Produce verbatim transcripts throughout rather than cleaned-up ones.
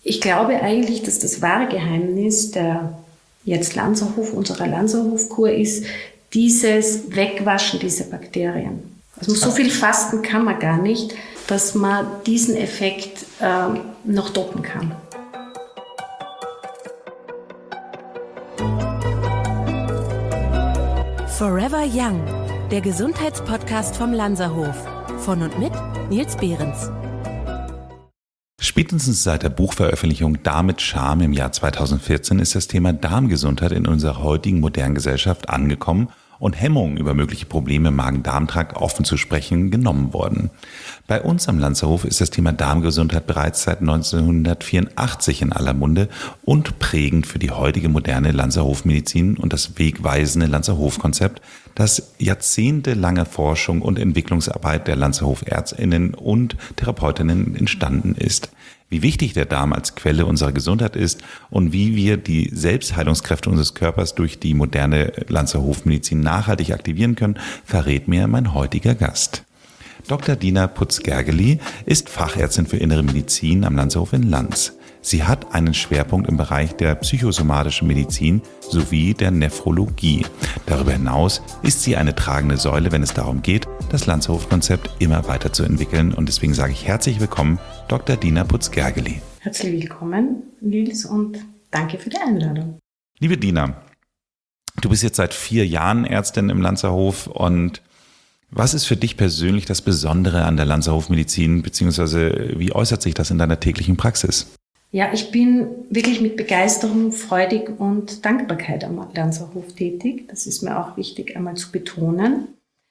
Ich glaube eigentlich, dass das wahre Geheimnis der jetzt Lanzerhof, unserer Lanzerhofkur ist, dieses Wegwaschen dieser Bakterien. Also so viel fasten kann man gar nicht, dass man diesen Effekt äh, noch toppen kann. Forever Young, der Gesundheitspodcast vom Lanzerhof. Von und mit Nils Behrens. Spätestens seit der Buchveröffentlichung Darm mit Charme im Jahr zweitausendvierzehn ist das Thema Darmgesundheit in unserer heutigen modernen Gesellschaft angekommen und Hemmungen über mögliche Probleme im Magen-Darm-Trakt offen zu sprechen genommen worden. Bei uns am Lanzerhof ist das Thema Darmgesundheit bereits seit neunzehnhundertvierundachtzig in aller Munde und prägend für die heutige moderne Lanzerhofmedizin und das wegweisende Lanzerhof-Konzept, das jahrzehntelange Forschung und Entwicklungsarbeit der Lanzerhof-ÄrztInnen und Therapeutinnen entstanden ist. Wie wichtig der Darm als Quelle unserer Gesundheit ist und wie wir die Selbstheilungskräfte unseres Körpers durch die moderne Lanzerhofmedizin nachhaltig aktivieren können, verrät mir mein heutiger Gast. Doktor Dina Putz-Gergely ist Fachärztin für Innere Medizin am Lanzerhof in Lanz. Sie hat einen Schwerpunkt im Bereich der psychosomatischen Medizin sowie der Nephrologie. Darüber hinaus ist sie eine tragende Säule, wenn es darum geht, das Lanzerhof-Konzept immer weiterzuentwickeln. Und deswegen sage ich herzlich willkommen, Doktor Dina Putz-Gergely. Herzlich willkommen, Nils, und danke für die Einladung. Liebe Dina, du bist jetzt seit vier Jahren Ärztin im Lanzerhof und was ist für dich persönlich das Besondere an der Lanzerhofmedizin, beziehungsweise wie äußert sich das in deiner täglichen Praxis? Ja, ich bin wirklich mit Begeisterung, Freudig und Dankbarkeit am Lanzerhof tätig. Das ist mir auch wichtig, einmal zu betonen.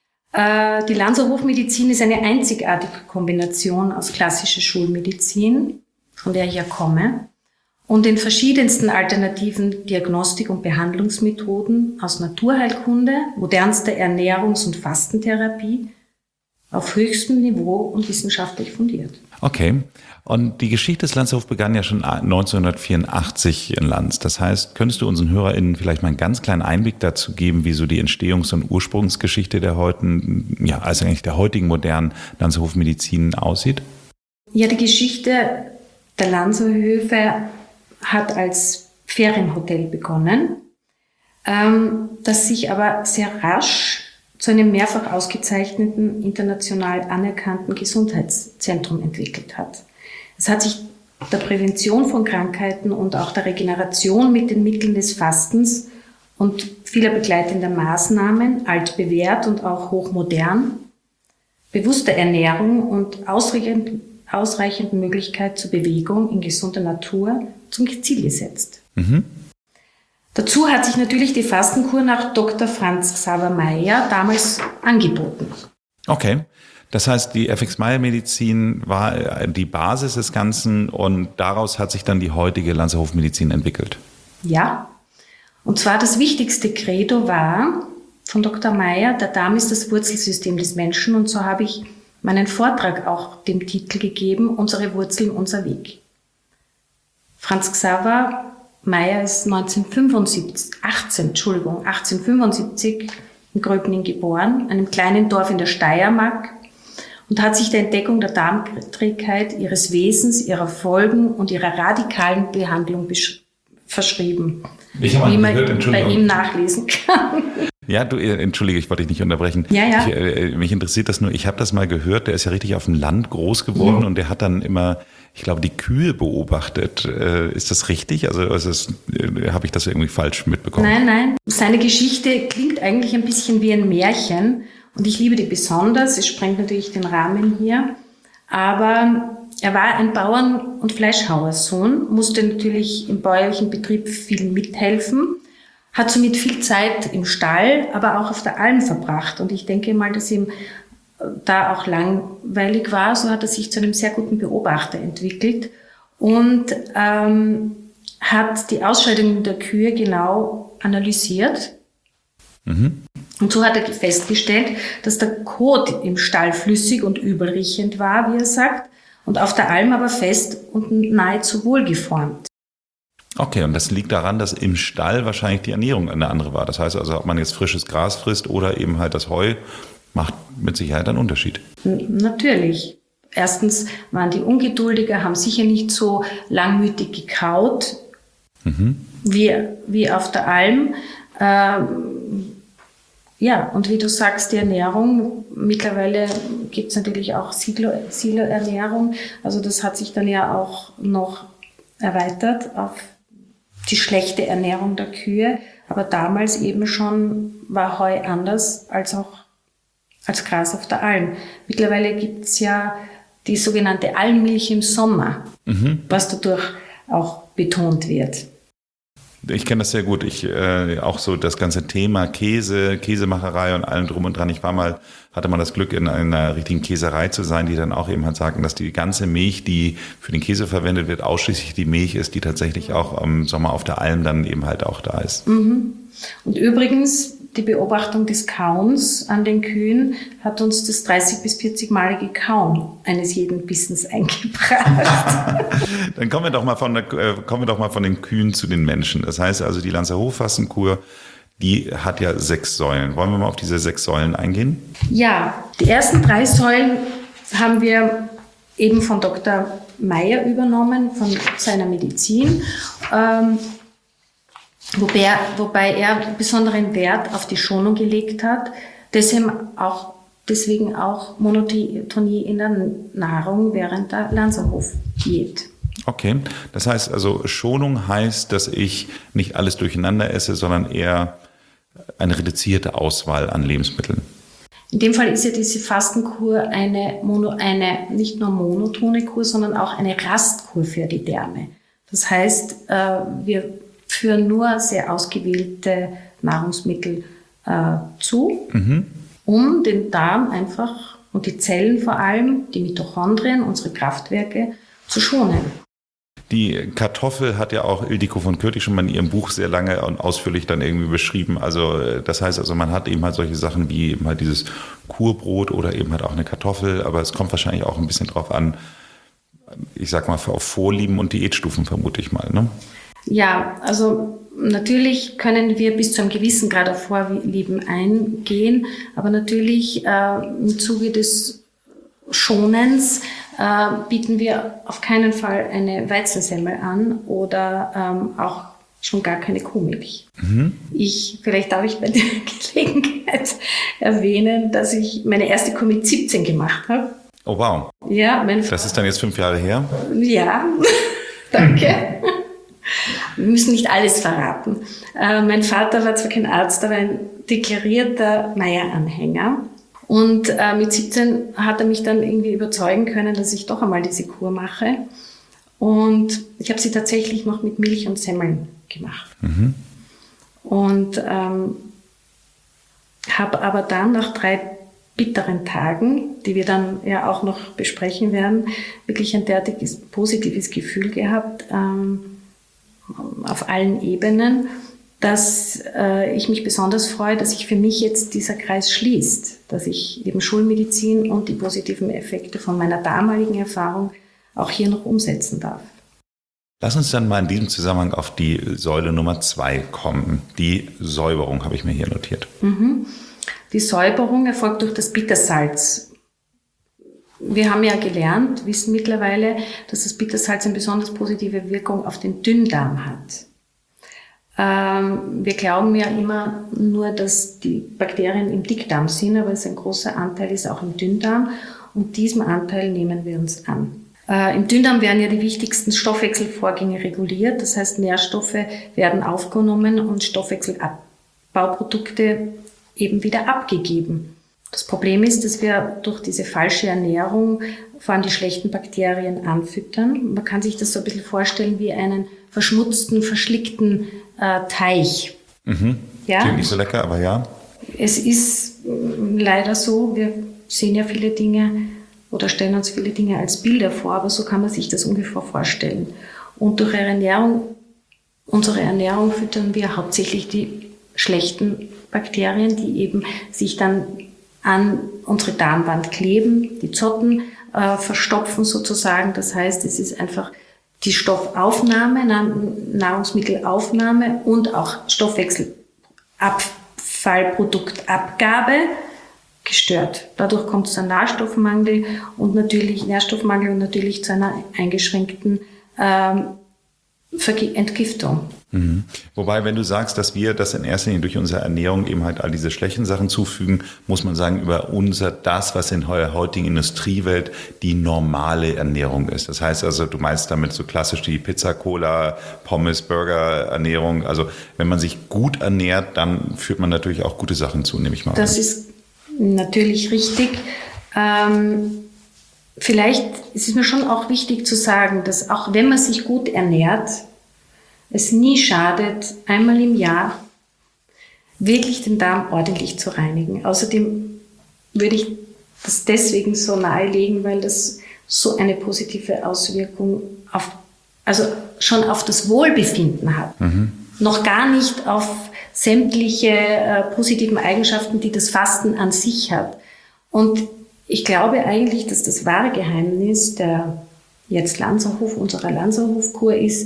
Äh, die Lanzerhofmedizin ist eine einzigartige Kombination aus klassischer Schulmedizin, von der ich ja komme, und den verschiedensten alternativen Diagnostik- und Behandlungsmethoden aus Naturheilkunde, modernster Ernährungs- und Fastentherapie auf höchstem Niveau und wissenschaftlich fundiert. Okay. Und die Geschichte des Lanzerhofs begann ja schon neunzehnhundertvierundachtzig in Lanz. Das heißt, könntest du unseren HörerInnen vielleicht mal einen ganz kleinen Einblick dazu geben, wie so die Entstehungs- und Ursprungsgeschichte der heutigen, ja, also eigentlich der heutigen modernen Lanzerhofmedizin aussieht? Ja, die Geschichte der Lanzerhöfe hat als Ferienhotel begonnen, ähm, das sich aber sehr rasch zu einem mehrfach ausgezeichneten, international anerkannten Gesundheitszentrum entwickelt hat. Es hat sich der Prävention von Krankheiten und auch der Regeneration mit den Mitteln des Fastens und vieler begleitender Maßnahmen, altbewährt und auch hochmodern, bewusster Ernährung und ausreichend, ausreichend Möglichkeit zur Bewegung in gesunder Natur zum Ziel gesetzt. Mhm. Dazu hat sich natürlich die Fastenkur nach Doktor Franz Xaver Meyer damals angeboten. Okay, das heißt, die F X Meyer-Medizin war die Basis des Ganzen und daraus hat sich dann die heutige Lanzerhofmedizin entwickelt. Ja, und zwar das wichtigste Credo war von Doktor Meyer, der Darm ist das Wurzelsystem des Menschen, und so habe ich meinen Vortrag auch dem Titel gegeben, Unsere Wurzeln, unser Weg. Franz Xaver Meyer ist neunzehnhundertfünfundsiebzig, achtzehn, Entschuldigung, achtzehnhundertfünfundsiebzig in Gröbning geboren, einem kleinen Dorf in der Steiermark, und hat sich der Entdeckung der Darmträgheit, ihres Wesens, ihrer Folgen und ihrer radikalen Behandlung besch- verschrieben, ich habe wie man gehört, bei ihm nachlesen kann. Ja, du, entschuldige, ich wollte dich nicht unterbrechen. Ja, ja. Ich, äh, mich interessiert das nur, ich habe das mal gehört, der ist ja richtig auf dem Land groß geworden mhm. und der hat dann immer, ich glaube, die Kühe beobachtet. Äh, ist das richtig? Also, also äh, habe ich das irgendwie falsch mitbekommen? Nein, nein. Seine Geschichte klingt eigentlich ein bisschen wie ein Märchen und ich liebe die besonders. Es sprengt natürlich den Rahmen hier. Aber er war ein Bauern- und Fleischhauersohn, musste natürlich im bäuerlichen Betrieb viel mithelfen, hat somit viel Zeit im Stall, aber auch auf der Alm verbracht. Und ich denke mal, dass ihm da auch langweilig war. So hat er sich zu einem sehr guten Beobachter entwickelt und ähm, hat die Ausscheidungen der Kühe genau analysiert. Mhm. Und so hat er festgestellt, dass der Kot im Stall flüssig und übelriechend war, wie er sagt, und auf der Alm aber fest und nahezu wohlgeformt. Okay, und das liegt daran, dass im Stall wahrscheinlich die Ernährung eine andere war. Das heißt also, ob man jetzt frisches Gras frisst oder eben halt das Heu, macht mit Sicherheit einen Unterschied. N- natürlich. erstens waren die ungeduldiger, haben sicher nicht so langmütig gekaut mhm. wie, wie auf der Alm. Ähm, ja, und wie du sagst, die Ernährung, mittlerweile gibt es natürlich auch Silo, Silo-Ernährung. Also das hat sich dann ja auch noch erweitert auf die schlechte Ernährung der Kühe. Aber damals eben schon war Heu anders als auch als Gras auf der Alm. Mittlerweile gibt es ja die sogenannte Almmilch im Sommer, mhm. was dadurch auch betont wird. Ich kenne das sehr gut. Ich äh, auch so das ganze Thema Käse, Käsemacherei und allem drum und dran. Ich war mal, hatte mal das Glück, in einer richtigen Käserei zu sein, die dann auch eben halt sagten, dass die ganze Milch, die für den Käse verwendet wird, ausschließlich die Milch ist, die tatsächlich auch im Sommer auf der Alm dann eben halt auch da ist. Mhm. Und übrigens, die Beobachtung des Kauens an den Kühen hat uns das dreißig- bis vierzig-malige Kauen eines jeden Bissens eingebracht. Dann kommen wir doch mal von der, äh, kommen wir doch mal von den Kühen zu den Menschen. Das heißt also, die Lanzerhof-Fastenkur, die hat ja sechs Säulen. Wollen wir mal auf diese sechs Säulen eingehen? Ja, die ersten drei Säulen haben wir eben von Doktor Meyer übernommen, von seiner Medizin. Ähm, Wobei, wobei er besonderen Wert auf die Schonung gelegt hat, deswegen auch, deswegen auch Monotonie in der Nahrung während der Lanzerhof-Diät. Okay, das heißt also, Schonung heißt, dass ich nicht alles durcheinander esse, sondern eher eine reduzierte Auswahl an Lebensmitteln. In dem Fall ist ja diese Fastenkur eine, Mono, eine nicht nur monotone Kur, sondern auch eine Rastkur für die Därme. Das heißt, wir führen nur sehr ausgewählte Nahrungsmittel äh, zu, mhm. um den Darm einfach und die Zellen vor allem, die Mitochondrien, unsere Kraftwerke, zu schonen. Die Kartoffel hat ja auch Ildiko von Kürti schon mal in ihrem Buch sehr lange und ausführlich dann irgendwie beschrieben. Also das heißt also, man hat eben halt solche Sachen wie eben halt dieses Kurbrot oder eben halt auch eine Kartoffel, aber es kommt wahrscheinlich auch ein bisschen drauf an, ich sag mal, auf Vorlieben und Diätstufen vermute ich mal, ne? Ja, also natürlich können wir bis zu einem gewissen Grad auf Vorlieben eingehen, aber natürlich äh, im Zuge des Schonens äh, bieten wir auf keinen Fall eine Weizensemmel an oder ähm, auch schon gar keine Kuhmilch. Mhm. Ich, vielleicht darf ich bei der Gelegenheit erwähnen, dass ich meine erste Kuh mit siebzehn gemacht habe. Oh wow. Ja, mein das ist dann jetzt fünf Jahre her? Ja, danke. Wir müssen nicht alles verraten. Äh, mein Vater war zwar kein Arzt, aber ein deklarierter Meyer-Anhänger. Und äh, mit siebzehn hat er mich dann irgendwie überzeugen können, dass ich doch einmal diese Kur mache. Und ich habe sie tatsächlich noch mit Milch und Semmeln gemacht. Mhm. Und ähm, habe aber dann nach drei bitteren Tagen, die wir dann ja auch noch besprechen werden, wirklich ein derartiges positives Gefühl gehabt, ähm, auf allen Ebenen, dass äh, ich mich besonders freue, dass sich für mich jetzt dieser Kreis schließt, dass ich eben Schulmedizin und die positiven Effekte von meiner damaligen Erfahrung auch hier noch umsetzen darf. Lass uns dann mal in diesem Zusammenhang auf die Säule Nummer zwei kommen. Die Säuberung habe ich mir hier notiert. Mhm. Die Säuberung erfolgt durch das Bittersalz. Wir haben ja gelernt, wissen mittlerweile, dass das Bittersalz eine besonders positive Wirkung auf den Dünndarm hat. Ähm, wir glauben ja immer nur, dass die Bakterien im Dickdarm sind, aber es ein großer Anteil ist auch im Dünndarm und diesem Anteil nehmen wir uns an. Äh, Im Dünndarm werden ja die wichtigsten Stoffwechselvorgänge reguliert, das heißt Nährstoffe werden aufgenommen und Stoffwechselabbauprodukte eben wieder abgegeben. Das Problem ist, dass wir durch diese falsche Ernährung vor allem die schlechten Bakterien anfüttern. Man kann sich das so ein bisschen vorstellen wie einen verschmutzten, verschlickten äh, Teich. Mhm. Ja? Klingt nicht so lecker, aber ja. Es ist leider so, wir sehen ja viele Dinge oder stellen uns viele Dinge als Bilder vor, aber so kann man sich das ungefähr vorstellen. Und durch Ernährung, unsere Ernährung füttern wir hauptsächlich die schlechten Bakterien, die eben sich dann an unsere Darmwand kleben, die Zotten äh, verstopfen sozusagen. Das heißt, es ist einfach die Stoffaufnahme, Nahrungsmittelaufnahme und auch Stoffwechselabfallproduktabgabe gestört. Dadurch kommt es zu einem Nährstoffmangel und natürlich Nährstoffmangel und natürlich zu einer eingeschränkten ähm, Entgiftung. Mhm. Wobei, wenn du sagst, dass wir das in erster Linie durch unsere Ernährung eben halt all diese schlechten Sachen zufügen, muss man sagen, über unser, das, was in der heutigen Industriewelt die normale Ernährung ist. Das heißt also, du meinst damit so klassisch die Pizza, Cola, Pommes, Burger Ernährung. Also wenn man sich gut ernährt, dann führt man natürlich auch gute Sachen zu, nehme ich mal an. Das ist natürlich richtig. Ähm, vielleicht ist es mir schon auch wichtig zu sagen, dass auch wenn man sich gut ernährt, es nie schadet, einmal im Jahr wirklich den Darm ordentlich zu reinigen. Außerdem würde ich das deswegen so nahelegen, weil das so eine positive Auswirkung auf, also schon auf das Wohlbefinden hat. Mhm. Noch gar nicht auf sämtliche äh, positiven Eigenschaften, die das Fasten an sich hat. Und ich glaube eigentlich, dass das wahre Geheimnis der jetzt Lanzerhof, unserer Lanzerhof-Kur ist,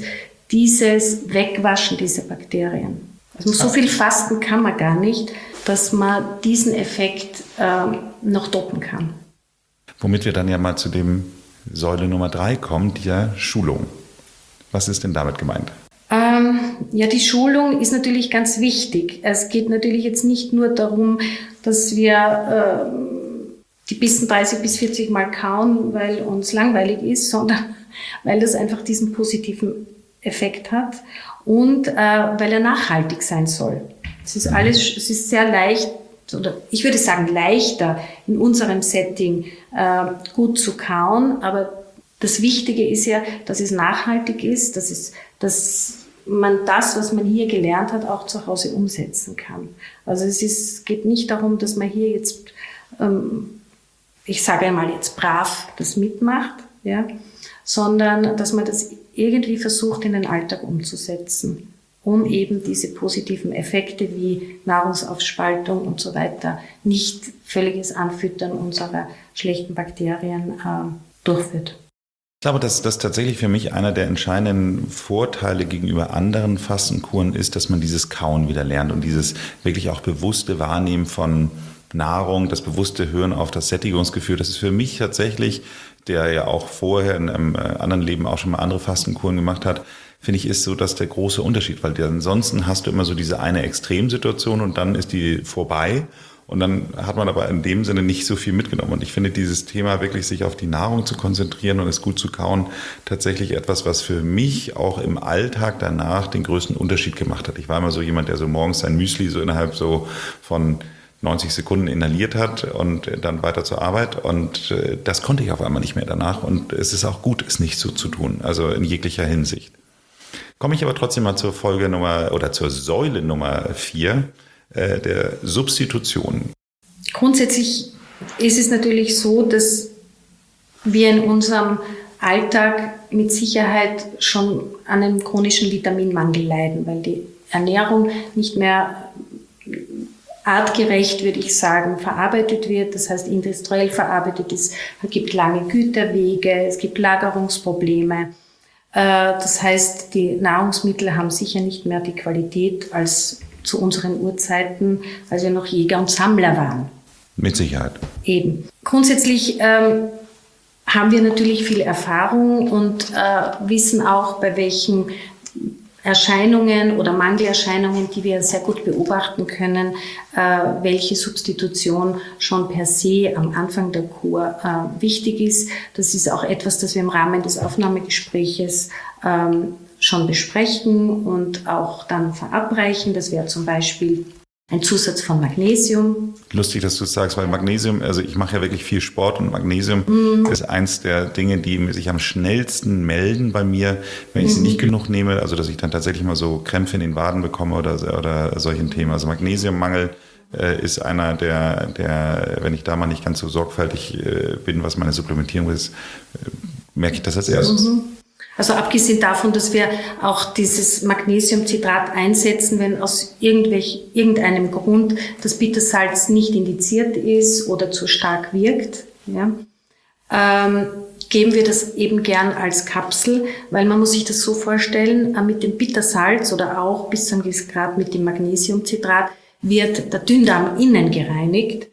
dieses Wegwaschen dieser Bakterien. Also so viel Fasten kann man gar nicht, dass man diesen Effekt äh, noch doppen kann. Womit wir dann ja mal zu dem Säule Nummer drei kommen, der Schulung. Was ist denn damit gemeint? Ähm, ja, die Schulung ist natürlich ganz wichtig. Es geht natürlich jetzt nicht nur darum, dass wir äh, die Bissen dreißig bis vierzig Mal kauen, weil uns langweilig ist, sondern weil das einfach diesen positiven Effekt hat und äh, weil er nachhaltig sein soll. Es ist alles, es ist sehr leicht, oder ich würde sagen leichter in unserem Setting äh, gut zu kauen, aber das Wichtige ist ja, dass es nachhaltig ist, dass es, dass man das, was man hier gelernt hat, auch zu Hause umsetzen kann. Also es ist, geht nicht darum, dass man hier jetzt, ähm, ich sage einmal jetzt brav das mitmacht, ja, sondern dass man das irgendwie versucht, in den Alltag umzusetzen, um eben diese positiven Effekte wie Nahrungsaufspaltung und so weiter, nicht völliges Anfüttern unserer schlechten Bakterien äh, durchführt. Ich glaube, dass das tatsächlich für mich einer der entscheidenden Vorteile gegenüber anderen Fastenkuren ist, dass man dieses Kauen wieder lernt und dieses wirklich auch bewusste Wahrnehmen von Nahrung, das bewusste Hören auf das Sättigungsgefühl. Das ist für mich tatsächlich, der ja auch vorher in einem anderen Leben auch schon mal andere Fastenkuren gemacht hat, finde ich, ist so, dass der große Unterschied, weil ansonsten hast du immer so diese eine Extremsituation und dann ist die vorbei und dann hat man aber in dem Sinne nicht so viel mitgenommen. Und ich finde dieses Thema wirklich, sich auf die Nahrung zu konzentrieren und es gut zu kauen, tatsächlich etwas, was für mich auch im Alltag danach den größten Unterschied gemacht hat. Ich war immer so jemand, der so morgens sein Müsli so innerhalb so von neunzig Sekunden inhaliert hat und dann weiter zur Arbeit. Und das konnte ich auf einmal nicht mehr danach. Und es ist auch gut, es nicht so zu tun, also in jeglicher Hinsicht. Komme ich aber trotzdem mal zur Folge Nummer oder zur Säule Nummer vier, äh, der Substitution. Grundsätzlich ist es natürlich so, dass wir in unserem Alltag mit Sicherheit schon an einem chronischen Vitaminmangel leiden, weil die Ernährung nicht mehr artgerecht, würde ich sagen, verarbeitet wird. Das heißt, industriell verarbeitet ist. Es gibt lange Güterwege, es gibt Lagerungsprobleme. Das heißt, die Nahrungsmittel haben sicher nicht mehr die Qualität als zu unseren Urzeiten, als wir noch Jäger und Sammler waren. Mit Sicherheit. Eben. Grundsätzlich ähm, haben wir natürlich viel Erfahrung und äh, wissen auch, bei welchen Erscheinungen oder Mangelerscheinungen, die wir sehr gut beobachten können, äh, welche Substitution schon per se am Anfang der Kur äh, wichtig ist. Das ist auch etwas, das wir im Rahmen des Aufnahmegespräches ähm, schon besprechen und auch dann verabreichen. Das wäre zum Beispiel ein Zusatz von Magnesium. Lustig, dass du es sagst, weil Magnesium, also ich mache ja wirklich viel Sport und Magnesium mm. ist eins der Dinge, die sich am schnellsten melden bei mir, wenn ich mm. sie nicht genug nehme, also dass ich dann tatsächlich mal so Krämpfe in den Waden bekomme oder, oder solchen Themen. Also Magnesiummangel äh, ist einer der, der, wenn ich da mal nicht ganz so sorgfältig äh, bin, was meine Supplementierung ist, äh, merke ich das als erstes. Mm-hmm. Also abgesehen davon, dass wir auch dieses Magnesiumcitrat einsetzen, wenn aus irgendwelch, irgendeinem Grund das Bittersalz nicht indiziert ist oder zu stark wirkt, ja, ähm, geben wir das eben gern als Kapsel, weil man muss sich das so vorstellen, mit dem Bittersalz oder auch bis zu einem gewissen Grad mit dem Magnesiumcitrat wird der Dünndarm innen gereinigt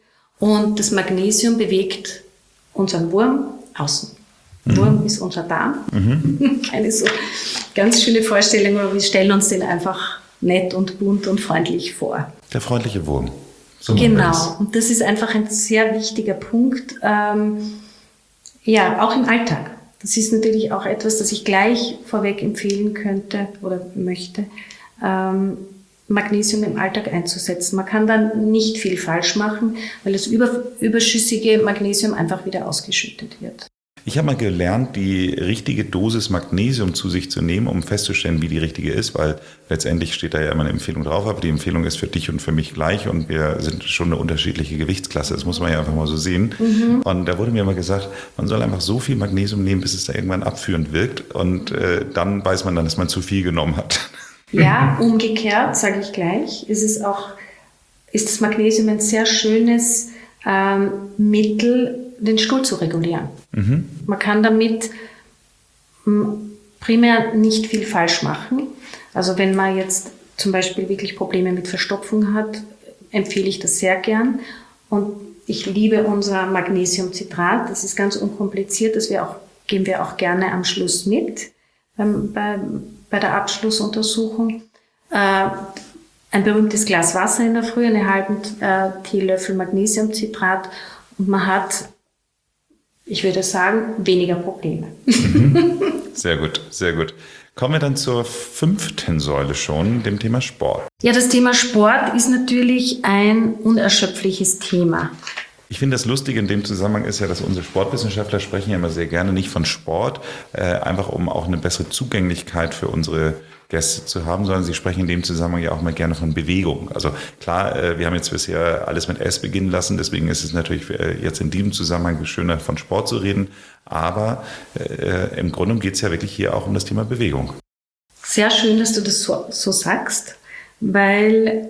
Und das Magnesium bewegt unseren Wurm außen. Mhm. Wurm ist unser Darm. Mhm. Keine so ganz schöne Vorstellung, aber wir stellen uns den einfach nett und bunt und freundlich vor. Der freundliche Wurm. So genau. Und das ist einfach ein sehr wichtiger Punkt. Ähm, ja, auch im Alltag. Das ist natürlich auch etwas, das ich gleich vorweg empfehlen könnte oder möchte, ähm, Magnesium im Alltag einzusetzen. Man kann dann nicht viel falsch machen, weil das über, überschüssige Magnesium einfach wieder ausgeschüttet wird. Ich habe mal gelernt, die richtige Dosis Magnesium zu sich zu nehmen, um festzustellen, wie die richtige ist, weil letztendlich steht da ja immer eine Empfehlung drauf, aber die Empfehlung ist für dich und für mich gleich und wir sind schon eine unterschiedliche Gewichtsklasse. Das muss man ja einfach mal so sehen. Mhm. Und da wurde mir immer gesagt, man soll einfach so viel Magnesium nehmen, bis es da irgendwann abführend wirkt und äh, dann weiß man dann, dass man zu viel genommen hat. Ja, umgekehrt, sage ich gleich, ist es auch, ist das Magnesium ein sehr schönes ähm, Mittel, den Stuhl zu regulieren. Mhm. Man kann damit m, primär nicht viel falsch machen. Also wenn man jetzt zum Beispiel wirklich Probleme mit Verstopfung hat, empfehle ich das sehr gern. Und ich liebe unser Magnesiumcitrat. Das ist ganz unkompliziert. Das wir auch, geben wir auch gerne am Schluss mit. Ähm, bei, bei der Abschlussuntersuchung. Äh, ein berühmtes Glas Wasser in der Früh, einen halben äh, Teelöffel Magnesiumcitrat und man hat, ich würde sagen, weniger Probleme. Mhm. Sehr gut, sehr gut. Kommen wir dann zur fünften Säule schon, dem Thema Sport. Ja, das Thema Sport ist natürlich ein unerschöpfliches Thema. Ich finde, das Lustige in dem Zusammenhang ist ja, dass unsere Sportwissenschaftler sprechen ja immer sehr gerne nicht von Sport, äh, einfach um auch eine bessere Zugänglichkeit für unsere Gäste zu haben, sondern sie sprechen in dem Zusammenhang ja auch mal gerne von Bewegung. Also klar, äh, wir haben jetzt bisher alles mit S beginnen lassen, deswegen ist es natürlich äh, jetzt in diesem Zusammenhang schöner, von Sport zu reden, aber äh, im Grunde geht es ja wirklich hier auch um das Thema Bewegung. Sehr schön, dass du das so, so sagst, weil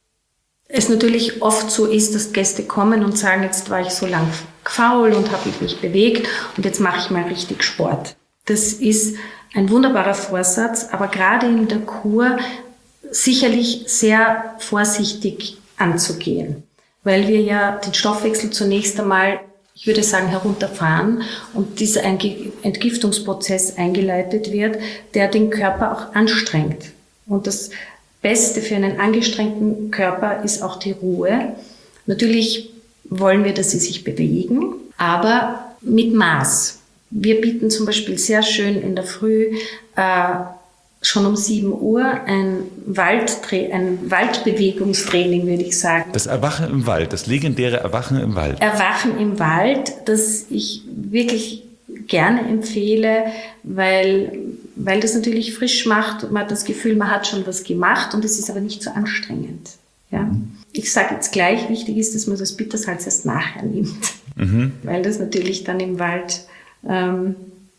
es natürlich oft so ist, dass Gäste kommen und sagen, jetzt war ich so lang faul und habe mich nicht bewegt und jetzt mache ich mal richtig Sport. Das ist ein wunderbarer Vorsatz, aber gerade in der Kur sicherlich sehr vorsichtig anzugehen, weil wir ja den Stoffwechsel zunächst einmal, ich würde sagen, herunterfahren und dieser Entgiftungsprozess eingeleitet wird, der den Körper auch anstrengt. Und das Beste für einen angestrengten Körper ist auch die Ruhe. Natürlich wollen wir, dass sie sich bewegen, aber mit Maß. Wir bieten zum Beispiel sehr schön in der Früh äh, schon um sieben Uhr ein, Waldtra- ein Waldbewegungstraining, würde ich sagen. Das Erwachen im Wald, das legendäre Erwachen im Wald. Erwachen im Wald, das ich wirklich gerne empfehle, weil, weil das natürlich frisch macht. Man hat das Gefühl, man hat schon was gemacht und es ist aber nicht so anstrengend. Ja? Mhm. Ich sage jetzt gleich, wichtig ist, dass man das Bittersalz erst nachher nimmt, mhm. weil das natürlich dann im Wald ähm,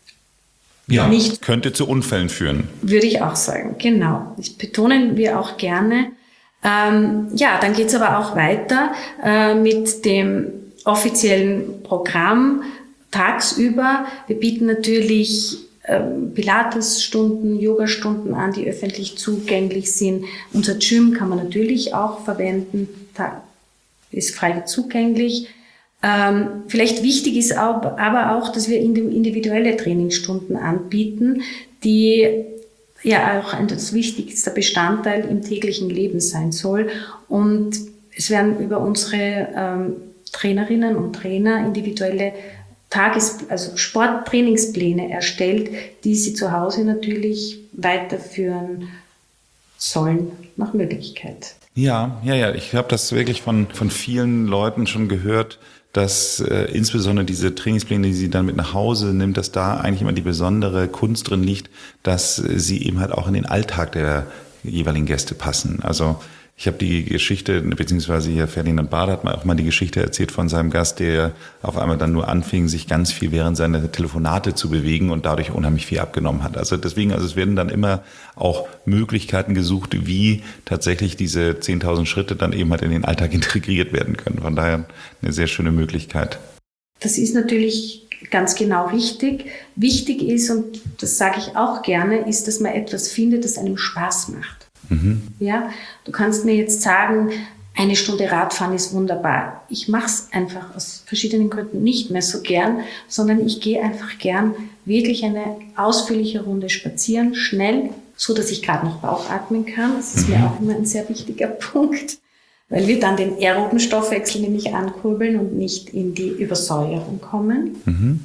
ja, nicht... könnte zu Unfällen führen. Würde ich auch sagen, genau. Das betonen wir auch gerne. Ähm, ja, dann geht's aber auch weiter äh, mit dem offiziellen Programm tagsüber. Wir bieten natürlich ähm, Pilates-Stunden, Yoga-Stunden an, die öffentlich zugänglich sind. Unser Gym kann man natürlich auch verwenden, da ist frei zugänglich. Ähm, vielleicht wichtig ist auch, aber auch, dass wir individuelle Trainingsstunden anbieten, die ja auch ein das wichtigster Bestandteil im täglichen Leben sein soll. Und es werden über unsere ähm, Trainerinnen und Trainer individuelle Tages-, also Sporttrainingspläne erstellt, die sie zu Hause natürlich weiterführen sollen, nach Möglichkeit. Ja, ja, ja. Ich habe das wirklich von, von vielen Leuten schon gehört, dass äh, insbesondere diese Trainingspläne, die sie dann mit nach Hause nimmt, dass da eigentlich immer die besondere Kunst drin liegt, dass äh, sie eben halt auch in den Alltag der jeweiligen Gäste passen. Also ich habe die Geschichte, beziehungsweise hier Ferdinand Bade hat mal auch mal die Geschichte erzählt von seinem Gast, der auf einmal dann nur anfing, sich ganz viel während seiner Telefonate zu bewegen und dadurch unheimlich viel abgenommen hat. Also deswegen, also es werden dann immer auch Möglichkeiten gesucht, wie tatsächlich diese zehntausend Schritte dann eben halt in den Alltag integriert werden können. Von daher eine sehr schöne Möglichkeit. Das ist natürlich ganz genau richtig. Wichtig ist, und das sage ich auch gerne, ist, dass man etwas findet, das einem Spaß macht. Mhm. Ja, du kannst mir jetzt sagen, eine Stunde Radfahren ist wunderbar. Ich mache es einfach aus verschiedenen Gründen nicht mehr so gern, sondern ich gehe einfach gern wirklich eine ausführliche Runde spazieren, schnell, so dass ich gerade noch Bauchatmen kann. Das ist mhm. mir auch immer ein sehr wichtiger Punkt, weil wir dann den aeroben Stoffwechsel nämlich ankurbeln und nicht in die Übersäuerung kommen. Mhm.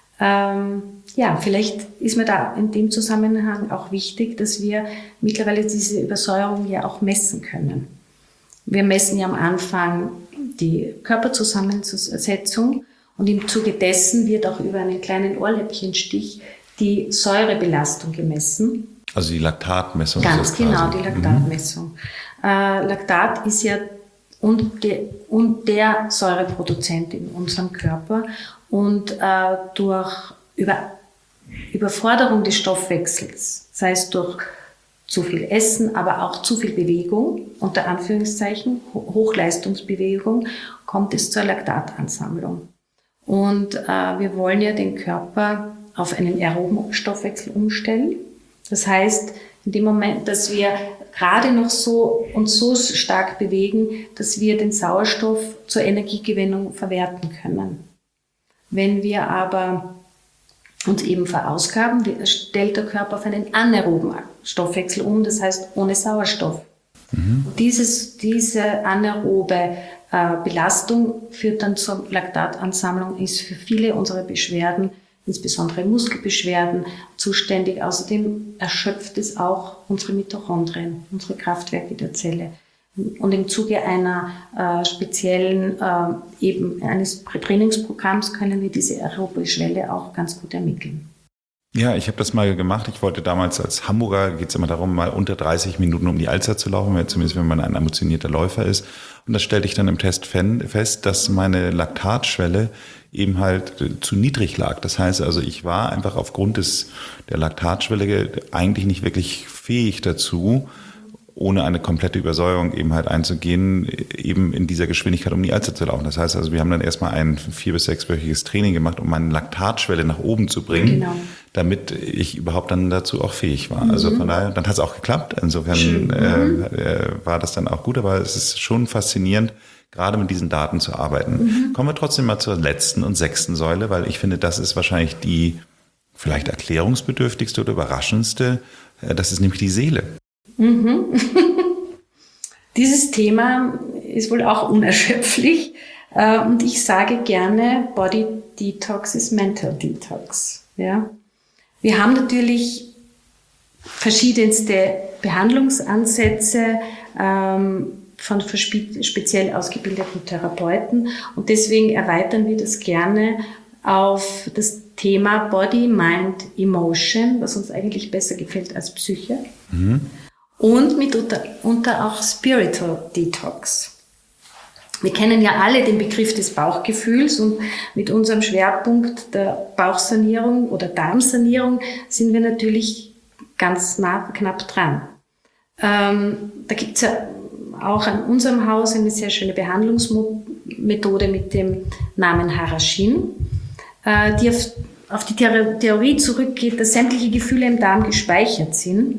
Ähm, ja, vielleicht ist mir da in dem Zusammenhang auch wichtig, dass wir mittlerweile diese Übersäuerung ja auch messen können. Wir messen ja am Anfang die Körperzusammensetzung und im Zuge dessen wird auch über einen kleinen Ohrläppchenstich die Säurebelastung gemessen. Also die Laktatmessung. Ganz ist genau, quasi. die Laktatmessung. Mhm. Äh, Laktat ist ja und, de, und der Säureproduzent in unserem Körper und äh, durch über, Überforderung des Stoffwechsels, sei es durch zu viel Essen, aber auch zu viel Bewegung, unter Anführungszeichen, Hochleistungsbewegung, kommt es zur Laktatansammlung. Und äh, wir wollen ja den Körper auf einen aeroben Stoffwechsel umstellen. Das heißt, in dem Moment, dass wir gerade noch so uns so stark bewegen, dass wir den Sauerstoff zur Energiegewinnung verwerten können. Wenn wir aber uns eben verausgaben, stellt der Körper auf einen anaeroben Stoffwechsel um, das heißt ohne Sauerstoff. Mhm. Und dieses, diese anaerobe äh, Belastung führt dann zur Laktatansammlung, ist für viele unserer Beschwerden, insbesondere Muskelbeschwerden, zuständig. Außerdem erschöpft es auch unsere Mitochondrien, unsere Kraftwerke der Zelle. Und im Zuge einer äh, speziellen, äh, eben eines Trainingsprogramms können wir diese aerobe Schwelle auch ganz gut ermitteln. Ja, ich habe das mal gemacht. Ich wollte damals als Hamburger, geht es immer darum, mal unter dreißig Minuten um die Alster zu laufen, zumindest wenn man ein ambitionierter Läufer ist. Und das stellte ich dann im Test fest, dass meine Laktatschwelle eben halt zu niedrig lag. Das heißt also, ich war einfach aufgrund des, der Laktatschwelle eigentlich nicht wirklich fähig dazu, ohne eine komplette Übersäuerung eben halt einzugehen, eben in dieser Geschwindigkeit um die Alster zu laufen. Das heißt also, wir haben dann erstmal ein vier- bis sechswöchiges Training gemacht, um meine Laktatschwelle nach oben zu bringen, genau, damit ich überhaupt dann dazu auch fähig war. Mhm. Also von daher, dann hat es auch geklappt. Insofern äh, äh, war das dann auch gut, aber es ist schon faszinierend, gerade mit diesen Daten zu arbeiten. Mhm. Kommen wir trotzdem mal zur letzten und sechsten Säule, weil ich finde, das ist wahrscheinlich die vielleicht erklärungsbedürftigste oder überraschendste. Das ist nämlich die Seele. Mhm. Dieses Thema ist wohl auch unerschöpflich und ich sage gerne, Body Detox ist Mental Detox. Ja? Wir haben natürlich verschiedenste Behandlungsansätze ähm, von speziell ausgebildeten Therapeuten und deswegen erweitern wir das gerne auf das Thema Body, Mind, Emotion, was uns eigentlich besser gefällt als Psyche. Mhm. Und mitunter auch Spiritual Detox. Wir kennen ja alle den Begriff des Bauchgefühls und mit unserem Schwerpunkt der Bauchsanierung oder Darmsanierung sind wir natürlich ganz nah, knapp dran. Ähm, da gibt's ja auch an unserem Haus eine sehr schöne Behandlungsmethode mit dem Namen Harashin, äh, die auf, auf die Theorie zurückgeht, dass sämtliche Gefühle im Darm gespeichert sind.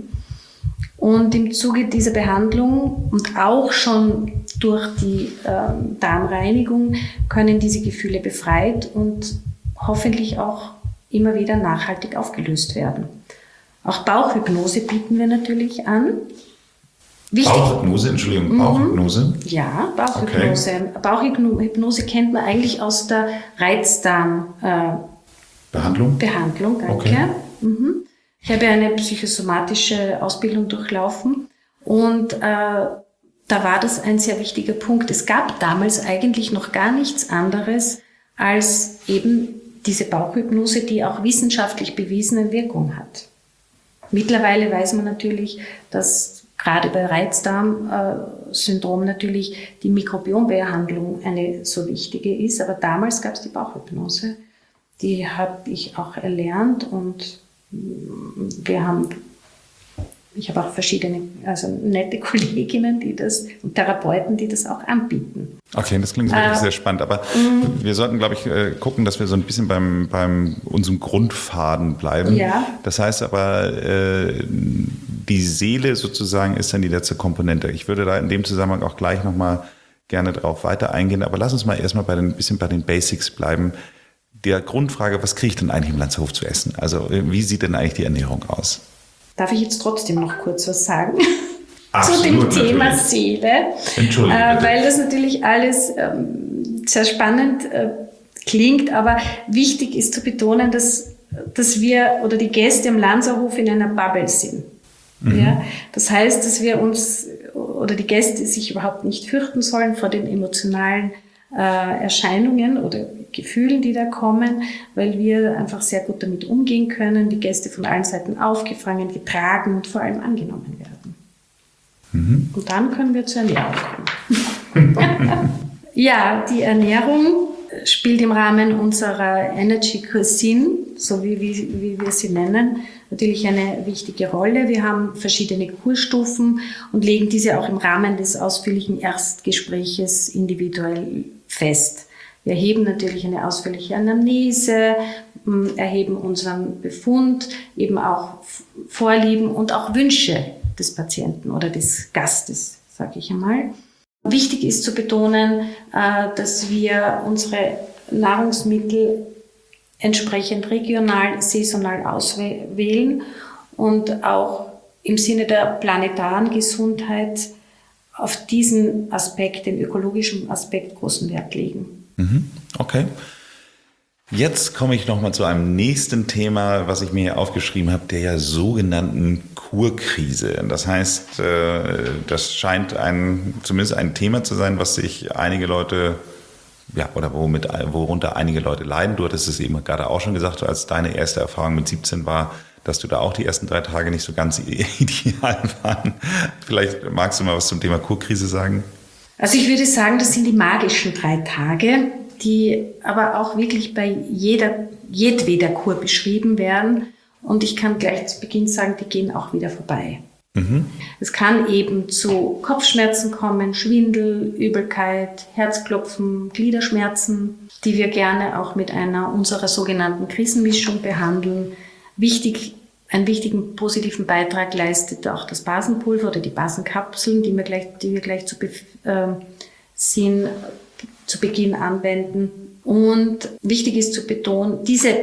Und im Zuge dieser Behandlung und auch schon durch die äh, Darmreinigung können diese Gefühle befreit und hoffentlich auch immer wieder nachhaltig aufgelöst werden. Auch Bauchhypnose bieten wir natürlich an. Wichtig. Bauchhypnose, Entschuldigung, Bauchhypnose? Ja, Bauchhypnose. Okay. Bauchhypnose kennt man eigentlich aus der Reizdarm äh, Behandlung. Behandlung, danke. Okay. Mhm. Ich habe eine psychosomatische Ausbildung durchlaufen und äh, da war das ein sehr wichtiger Punkt. Es gab damals eigentlich noch gar nichts anderes als eben diese Bauchhypnose, die auch wissenschaftlich bewiesene Wirkung hat. Mittlerweile weiß man natürlich, dass gerade bei Reizdarm-Syndrom natürlich die Mikrobiombehandlung eine so wichtige ist, aber damals gab es die Bauchhypnose. Die habe ich auch erlernt und wir haben, ich habe auch verschiedene, also nette Kolleginnen, die das, und Therapeuten, die das auch anbieten. Okay, das klingt wirklich äh, sehr spannend, aber mm, wir sollten, glaube ich, gucken, dass wir so ein bisschen beim, beim unserem Grundfaden bleiben. Ja. Das heißt aber, äh, die Seele sozusagen ist dann die letzte Komponente. Ich würde da in dem Zusammenhang auch gleich nochmal gerne drauf weiter eingehen. Aber lass uns mal erstmal bei den, ein bisschen bei den Basics bleiben. Der Grundfrage, was kriege ich denn eigentlich im Lanzerhof zu essen? Also wie sieht denn eigentlich die Ernährung aus? Darf ich jetzt trotzdem noch kurz was sagen? Absolut, zu dem Thema natürlich. Seele? Entschuldigung. Äh, weil das natürlich alles ähm, sehr spannend äh, klingt, aber wichtig ist zu betonen, dass, dass wir oder die Gäste im Lanzerhof in einer Bubble sind. Mhm. Ja? Das heißt, dass wir uns oder die Gäste sich überhaupt nicht fürchten sollen vor den emotionalen äh, Erscheinungen oder Gefühlen, die da kommen, weil wir einfach sehr gut damit umgehen können, die Gäste von allen Seiten aufgefangen, getragen und vor allem angenommen werden. Mhm. Und dann können wir zur Ernährung kommen. Ja, die Ernährung spielt im Rahmen unserer Energy Cuisine, so wie, wie, wie wir sie nennen, natürlich eine wichtige Rolle. Wir haben verschiedene Kurstufen und legen diese auch im Rahmen des ausführlichen Erstgespräches individuell fest. Wir erheben natürlich eine ausführliche Anamnese, erheben unseren Befund, eben auch Vorlieben und auch Wünsche des Patienten oder des Gastes, sage ich einmal. Wichtig ist zu betonen, dass wir unsere Nahrungsmittel entsprechend regional, saisonal auswählen und auch im Sinne der planetaren Gesundheit auf diesen Aspekt, den ökologischen Aspekt, großen Wert legen. Okay. Jetzt komme ich nochmal zu einem nächsten Thema, was ich mir hier aufgeschrieben habe, der ja sogenannten Kurkrise. Das heißt, das scheint ein, zumindest ein Thema zu sein, was sich einige Leute, ja, oder womit, worunter einige Leute leiden. Du hattest es eben gerade auch schon gesagt, als deine erste Erfahrung mit siebzehn war, dass du da auch die ersten drei Tage nicht so ganz ideal waren. Vielleicht magst du mal was zum Thema Kurkrise sagen? Also ich würde sagen, das sind die magischen drei Tage, die aber auch wirklich bei jeder, jedweder Kur beschrieben werden. Und ich kann gleich zu Beginn sagen, die gehen auch wieder vorbei. Mhm. Es kann eben zu Kopfschmerzen kommen, Schwindel, Übelkeit, Herzklopfen, Gliederschmerzen, die wir gerne auch mit einer unserer sogenannten Krisenmischung behandeln. Wichtig, einen wichtigen positiven Beitrag leistet auch das Basenpulver oder die Basenkapseln, die wir gleich, die wir gleich zu, äh, sind, zu Beginn anwenden. Und wichtig ist zu betonen, diese,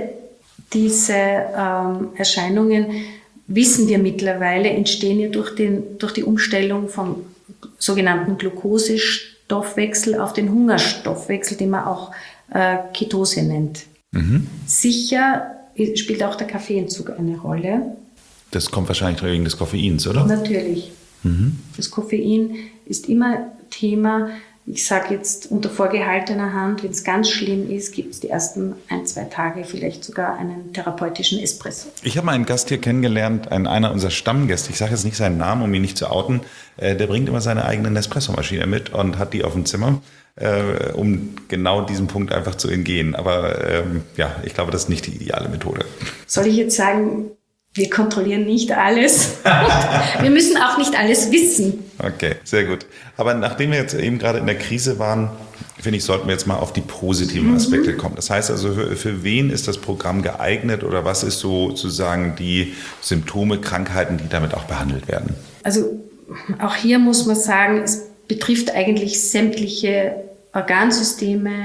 diese ähm, Erscheinungen, wissen wir mittlerweile, entstehen ja durch, den, durch die Umstellung vom sogenannten Glukosestoffwechsel auf den Hungerstoffwechsel, den man auch äh, Ketose nennt. Mhm. Sicher spielt auch der Kaffeeentzug eine Rolle. Das kommt wahrscheinlich wegen des Koffeins, oder? Natürlich. Mhm. Das Koffein ist immer Thema. Ich sage jetzt unter vorgehaltener Hand, wenn es ganz schlimm ist, gibt es die ersten ein, zwei Tage vielleicht sogar einen therapeutischen Espresso. Ich habe mal einen Gast hier kennengelernt, einen, einer unserer Stammgäste, ich sage jetzt nicht seinen Namen, um ihn nicht zu outen, äh, der bringt immer seine eigene Nespresso-Maschine mit und hat die auf dem Zimmer, äh, um genau diesem Punkt einfach zu entgehen. Aber ähm, ja, ich glaube, das ist nicht die ideale Methode. Soll ich jetzt sagen, wir kontrollieren nicht alles. Wir müssen auch nicht alles wissen. Okay, sehr gut. Aber nachdem wir jetzt eben gerade in der Krise waren, finde ich, sollten wir jetzt mal auf die positiven Aspekte mhm. kommen. Das heißt also, für, für wen ist das Programm geeignet oder was ist so sozusagen die Symptome, Krankheiten, die damit auch behandelt werden? Also auch hier muss man sagen, es betrifft eigentlich sämtliche Organsysteme,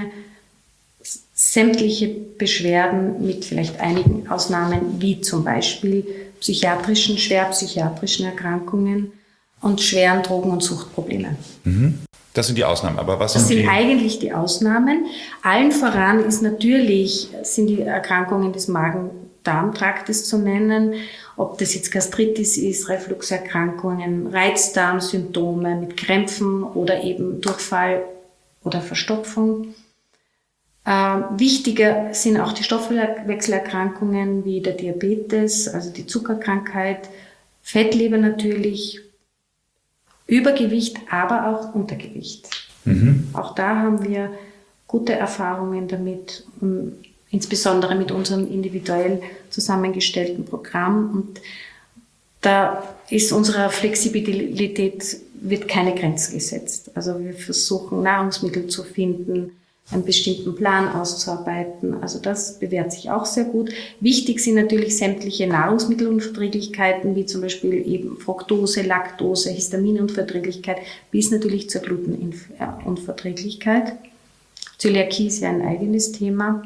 sämtliche Beschwerden mit vielleicht einigen Ausnahmen, wie zum Beispiel psychiatrischen, schwer psychiatrischen Erkrankungen und schweren Drogen- und Suchtproblemen. Mhm. Das sind die Ausnahmen, aber was sind Das sind die? eigentlich die Ausnahmen. Allen voran ist natürlich, sind die Erkrankungen des Magen-Darm-Traktes zu nennen, ob das jetzt Gastritis ist, Refluxerkrankungen, Reizdarmsymptome mit Krämpfen oder eben Durchfall oder Verstopfung. Äh, wichtiger sind auch die Stoffwechselerkrankungen wie der Diabetes, also die Zuckerkrankheit, Fettleber natürlich, Übergewicht, aber auch Untergewicht. Mhm. Auch da haben wir gute Erfahrungen damit, um, insbesondere mit unserem individuell zusammengestellten Programm. Und da ist unserer Flexibilität, wird keine Grenze gesetzt. Also wir versuchen Nahrungsmittel zu finden, einen bestimmten Plan auszuarbeiten. Also das bewährt sich auch sehr gut. Wichtig sind natürlich sämtliche Nahrungsmittelunverträglichkeiten, wie zum Beispiel eben Fructose, Laktose, Histaminunverträglichkeit, bis natürlich zur Glutenunverträglichkeit. Zöliakie ist ja ein eigenes Thema.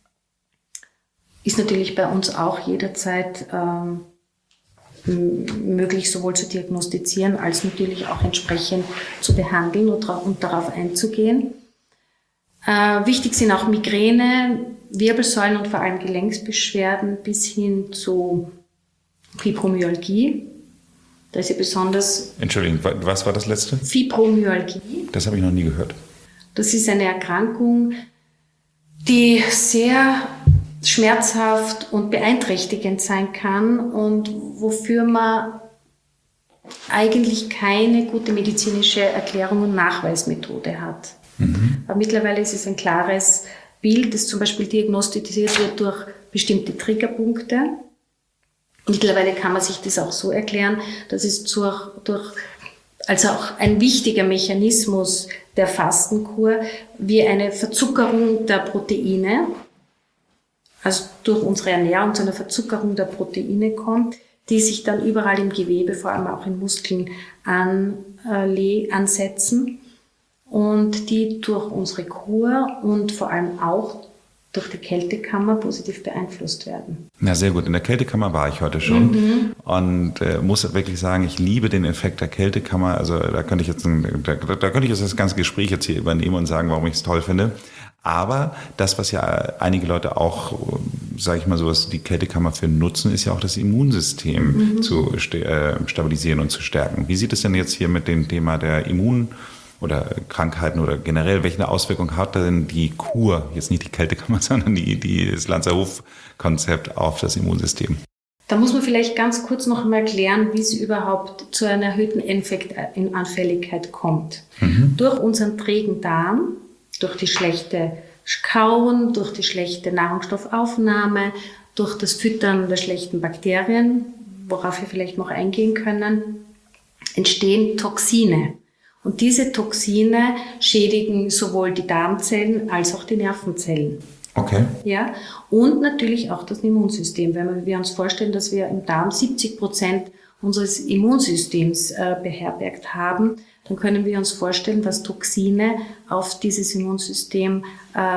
Ist natürlich bei uns auch jederzeit ähm, möglich, sowohl zu diagnostizieren, als natürlich auch entsprechend zu behandeln und, und darauf einzugehen. Äh, wichtig sind auch Migräne, Wirbelsäulen und vor allem Gelenksbeschwerden bis hin zu Fibromyalgie. Da ist ja besonders... Entschuldigung, was war das letzte? Fibromyalgie. Das habe ich noch nie gehört. Das ist eine Erkrankung, die sehr schmerzhaft und beeinträchtigend sein kann und wofür man eigentlich keine gute medizinische Erklärung und Nachweismethode hat. Mhm. Aber mittlerweile ist es ein klares Bild, das zum Beispiel diagnostiziert wird durch bestimmte Triggerpunkte. Mittlerweile kann man sich das auch so erklären, dass es durch, durch also auch ein wichtiger Mechanismus der Fastenkur wie eine Verzuckerung der Proteine, also durch unsere Ernährung zu einer Verzuckerung der Proteine kommt, die sich dann überall im Gewebe, vor allem auch in Muskeln, anle- ansetzen und die durch unsere Kur und vor allem auch durch die Kältekammer positiv beeinflusst werden. Na sehr gut, in der Kältekammer war ich heute schon mhm. und äh, muss wirklich sagen, ich liebe den Effekt der Kältekammer. Also da könnte ich jetzt ein, da, da könnte ich jetzt das ganze Gespräch jetzt hier übernehmen und sagen, warum ich es toll finde. Aber das, was ja einige Leute auch, sage ich mal so, was die Kältekammer für nutzen, ist ja auch das Immunsystem mhm. zu äh, stabilisieren und zu stärken. Wie sieht es denn jetzt hier mit dem Thema der Immun- oder Krankheiten oder generell, welche Auswirkungen hat denn die Kur, jetzt nicht die Kältekammer, sondern die, die, das Lanzerhof-Konzept auf das Immunsystem? Da muss man vielleicht ganz kurz noch einmal erklären, wie es überhaupt zu einer erhöhten Infektanfälligkeit kommt. Mhm. Durch unseren trägen Darm, durch die schlechte Kauen, durch die schlechte Nahrungsstoffaufnahme, durch das Füttern der schlechten Bakterien, worauf wir vielleicht noch eingehen können, entstehen Toxine. Und diese Toxine schädigen sowohl die Darmzellen als auch die Nervenzellen. Okay. Ja, und natürlich auch das Immunsystem. Wenn wir uns vorstellen, dass wir im Darm siebzig Prozent unseres Immunsystems äh, beherbergt haben, dann können wir uns vorstellen, was Toxine auf dieses Immunsystem,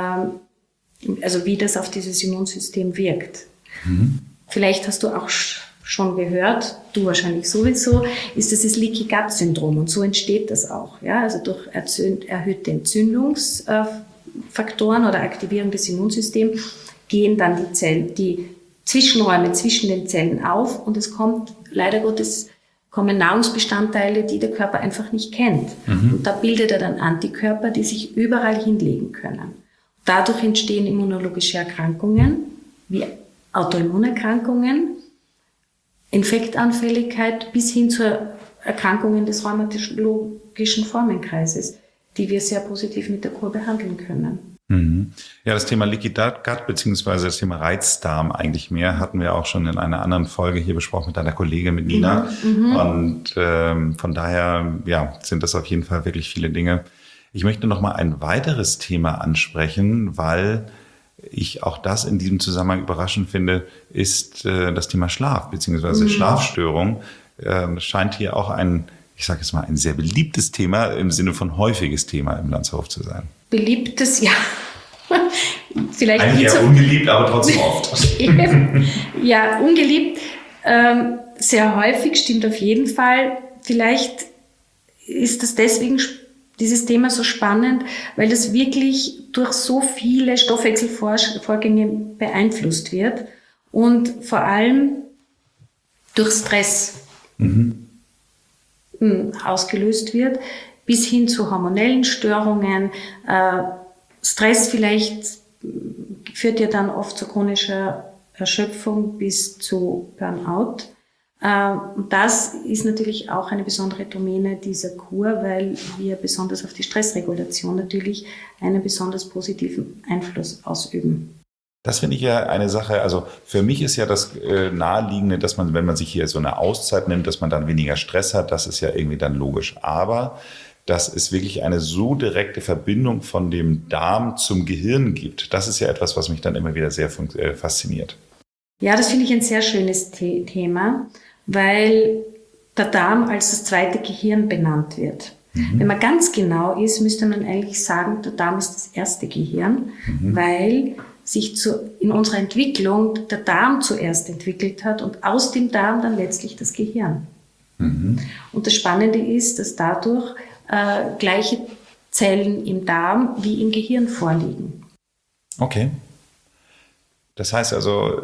äh, also wie das auf dieses Immunsystem wirkt. Mhm. Vielleicht hast du auch schon gehört, du wahrscheinlich sowieso, ist das das Leaky Gut Syndrom und so entsteht das auch. Ja? Also durch erzünd, erhöhte Entzündungsfaktoren oder Aktivierung des Immunsystems gehen dann die Zellen, die Zwischenräume zwischen den Zellen auf und es kommt leider Gottes kommen Nahrungsbestandteile, die der Körper einfach nicht kennt. Mhm. Und da bildet er dann Antikörper, die sich überall hinlegen können. Dadurch entstehen immunologische Erkrankungen, wie Autoimmunerkrankungen, Infektanfälligkeit bis hin zu Erkrankungen des rheumatologischen Formenkreises, die wir sehr positiv mit der Kur behandeln können. Mhm. Ja, das Thema Leaky Gut beziehungsweise das Thema Reizdarm eigentlich mehr hatten wir auch schon in einer anderen Folge hier besprochen mit deiner Kollegin, mit Nina. Mhm. Und ähm, von daher ja, sind das auf jeden Fall wirklich viele Dinge. Ich möchte noch mal ein weiteres Thema ansprechen, weil ich auch das in diesem Zusammenhang überraschend finde, ist äh, das Thema Schlaf beziehungsweise mhm. Schlafstörung. Äh, scheint hier auch ein, ich sage jetzt mal, ein sehr beliebtes Thema im Sinne von häufiges Thema im Lanzerhof zu sein. Beliebtes, ja. Vielleicht eigentlich eher so ungeliebt, aber trotzdem oft. Ja, ungeliebt, ähm, sehr häufig, stimmt auf jeden Fall. Vielleicht ist das deswegen dieses Thema so spannend, weil das wirklich durch so viele Stoffwechselvorgänge beeinflusst wird und vor allem durch Stress mhm. ausgelöst wird, bis hin zu hormonellen Störungen. Äh, Stress vielleicht führt ja dann oft zu chronischer Erschöpfung bis zu Burnout. Und das ist natürlich auch eine besondere Domäne dieser Kur, weil wir besonders auf die Stressregulation natürlich einen besonders positiven Einfluss ausüben. Das finde ich ja eine Sache, also für mich ist ja das äh, Naheliegende, dass man, wenn man sich hier so eine Auszeit nimmt, dass man dann weniger Stress hat, das ist ja irgendwie dann logisch. Aber dass es wirklich eine so direkte Verbindung von dem Darm zum Gehirn gibt. Das ist ja etwas, was mich dann immer wieder sehr fasziniert. Ja, das finde ich ein sehr schönes The- Thema, weil der Darm als das zweite Gehirn benannt wird. Mhm. Wenn man ganz genau ist, müsste man eigentlich sagen, der Darm ist das erste Gehirn, mhm. weil sich zu, in unserer Entwicklung der Darm zuerst entwickelt hat und aus dem Darm dann letztlich das Gehirn. Mhm. Und das Spannende ist, dass dadurch äh, gleiche Zellen im Darm wie im Gehirn vorliegen. Okay. Das heißt also,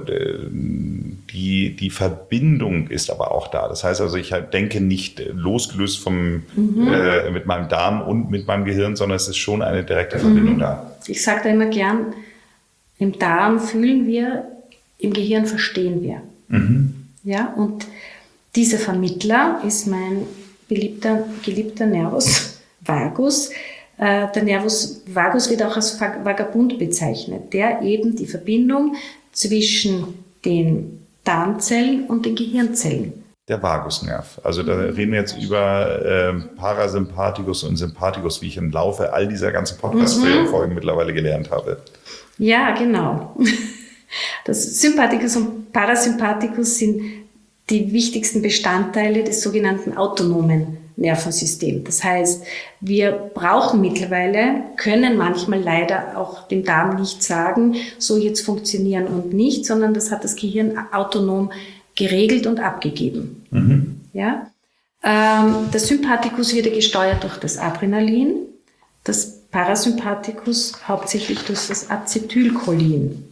die, die Verbindung ist aber auch da. Das heißt also, ich denke nicht losgelöst vom, mhm. äh, mit meinem Darm und mit meinem Gehirn, sondern es ist schon eine direkte Verbindung mhm. da. Ich sage da immer gern, im Darm fühlen wir, im Gehirn verstehen wir. Mhm. Ja, und dieser Vermittler ist mein beliebter, geliebter Nervus vagus. Äh, der Nervus vagus wird auch als Vagabund bezeichnet, der eben die Verbindung zwischen den Darmzellen und den Gehirnzellen. Der Vagusnerv. Also da reden wir jetzt über äh, Parasympathikus und Sympathikus, wie ich im Laufe all dieser ganzen Podcast-Folgen mhm. mittlerweile gelernt habe. Ja, genau. Das Sympathikus und Parasympathikus sind die wichtigsten Bestandteile des sogenannten autonomen Nervensystems. Das heißt, wir brauchen mittlerweile, können manchmal leider auch dem Darm nicht sagen, so jetzt funktionieren und nicht, sondern das hat das Gehirn autonom geregelt und abgegeben. Mhm. Ja? Ähm, der Sympathikus wird gesteuert durch das Adrenalin, das Parasympathikus hauptsächlich durch das Acetylcholin.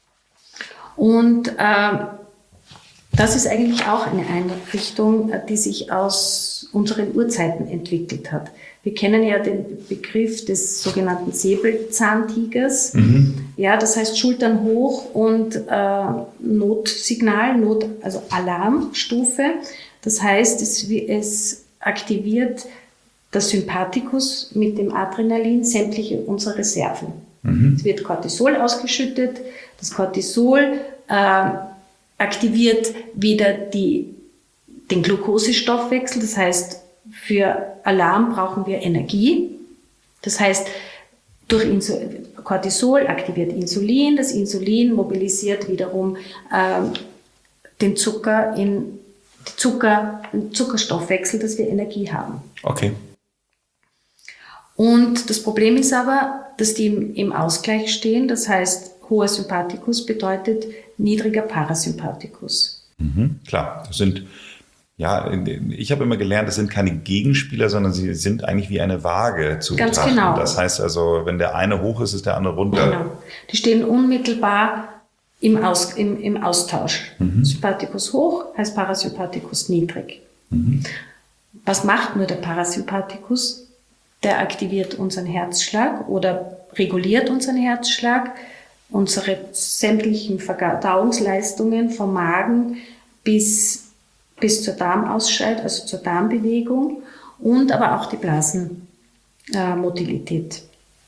Und äh, das ist eigentlich auch eine Einrichtung, die sich aus unseren Urzeiten entwickelt hat. Wir kennen ja den Begriff des sogenannten Säbelzahntigers. Mhm. Ja, das heißt Schultern hoch und äh, Notsignal, Not, also Alarmstufe. Das heißt, es, es aktiviert das Sympathikus mit dem Adrenalin sämtliche unserer Reserven. Mhm. Es wird Cortisol ausgeschüttet. Das Cortisol äh, aktiviert wieder die, den Glukosestoffwechsel. Das heißt, für Alarm brauchen wir Energie. Das heißt, durch Insul- Cortisol aktiviert Insulin. Das Insulin mobilisiert wiederum äh, den Zucker in Zucker, den Zuckerstoffwechsel, dass wir Energie haben. Okay. Und das Problem ist aber, dass die im, im Ausgleich stehen. Das heißt, hoher Sympathikus bedeutet niedriger Parasympathikus. Mhm, klar, das sind, ja, ich habe immer gelernt, das sind keine Gegenspieler, sondern sie sind eigentlich wie eine Waage zu Ganz betrachten. genau. Das heißt also, wenn der eine hoch ist, ist der andere runter. Genau. Die stehen unmittelbar im, Aus, im, im Austausch. Mhm. Sympathikus hoch heißt Parasympathikus niedrig. Mhm. Was macht nur der Parasympathikus? Der aktiviert unseren Herzschlag oder reguliert unseren Herzschlag, unsere sämtlichen Verdauungsleistungen vom Magen bis, bis zur Darmausscheidung, also zur Darmbewegung und aber auch die Blasenmotilität.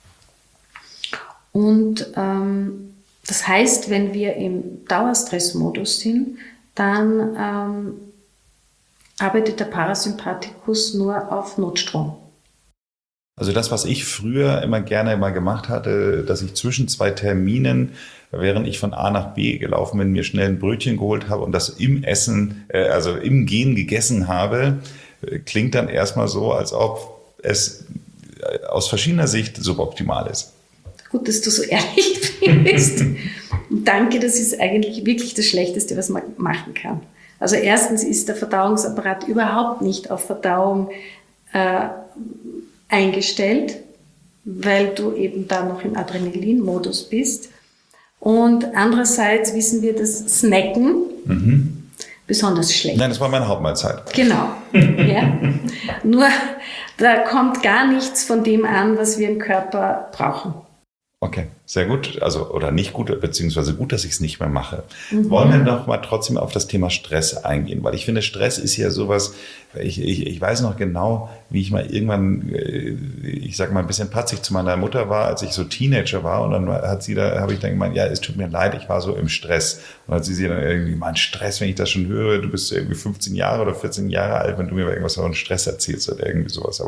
Äh, und ähm, das heißt, wenn wir im Dauerstressmodus sind, dann ähm, arbeitet der Parasympathikus nur auf Notstrom. Also das, was ich früher immer gerne mal gemacht hatte, dass ich zwischen zwei Terminen, während ich von A nach B gelaufen bin, mir schnell ein Brötchen geholt habe und das im Essen, äh, also im Gehen gegessen habe, äh, klingt dann erstmal so, als ob es äh, aus verschiedener Sicht suboptimal ist. Gut, dass du so ehrlich bist. Danke, das ist eigentlich wirklich das Schlechteste, was man machen kann. Also erstens ist der Verdauungsapparat überhaupt nicht auf Verdauung äh, eingestellt, weil du eben da noch im Adrenalin-Modus bist. Und andererseits wissen wir, dass Snacken mhm. besonders schlecht ist. Nein, das war meine Hauptmahlzeit. Genau. Ja. Nur, da kommt gar nichts von dem an, was wir im Körper brauchen. Okay, sehr gut. Also, oder nicht gut, beziehungsweise gut, dass ich es nicht mehr mache. Mhm. Wollen wir doch mal trotzdem auf das Thema Stress eingehen? Weil ich finde, Stress ist ja sowas, ich, ich, ich weiß noch genau, wie ich mal irgendwann, ich sag mal, ein bisschen patzig zu meiner Mutter war, als ich so Teenager war. Und dann hat sie da, habe ich dann gemeint, ja, es tut mir leid, ich war so im Stress. Und dann hat sie sie dann irgendwie gemeint, Stress, wenn ich das schon höre, du bist irgendwie fünfzehn Jahre oder vierzehn Jahre alt, wenn du mir irgendwas von Stress erzählst oder irgendwie sowas. Aber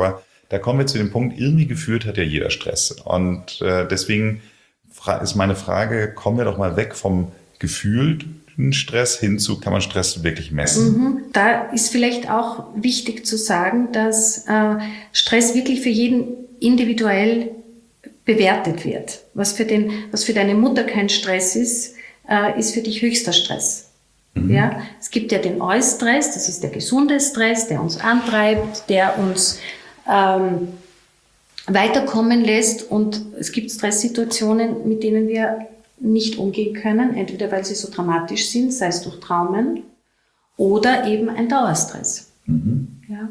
da kommen wir zu dem Punkt, irgendwie gefühlt hat ja jeder Stress. Und äh, deswegen ist meine Frage, kommen wir doch mal weg vom gefühlten Stress hin zu, kann man Stress wirklich messen? Mhm. Da ist vielleicht auch wichtig zu sagen, dass äh, Stress wirklich für jeden individuell bewertet wird. Was für, den, was für deine Mutter kein Stress ist, äh, ist für dich höchster Stress. Mhm. Ja? Es gibt ja den Eustress, das ist der gesunde Stress, der uns antreibt, der uns ähm, weiterkommen lässt, und es gibt Stresssituationen, mit denen wir nicht umgehen können, entweder weil sie so dramatisch sind, sei es durch Traumen, oder eben ein Dauerstress. Mhm. Ja.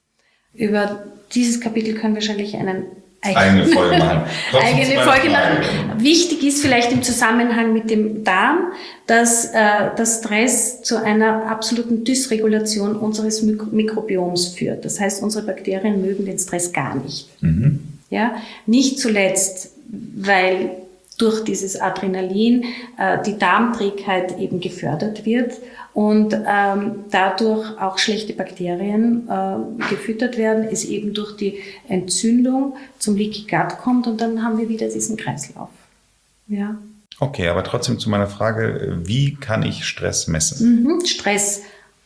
Über dieses Kapitel können wir wahrscheinlich einen eigene Folge machen. eigene Folge machen. Wichtig ist vielleicht im Zusammenhang mit dem Darm, dass äh, der Stress zu einer absoluten Dysregulation unseres Mik- Mikrobioms führt. Das heißt, unsere Bakterien mögen den Stress gar nicht. Mhm. Ja, nicht zuletzt, weil durch dieses Adrenalin äh, die Darmträgheit eben gefördert wird und ähm, dadurch auch schlechte Bakterien äh, gefüttert werden, es eben durch die Entzündung zum Leaky Gut kommt, und dann haben wir wieder diesen Kreislauf. Ja. Okay, aber trotzdem zu meiner Frage, wie kann ich Stress messen? Mhm, Stress,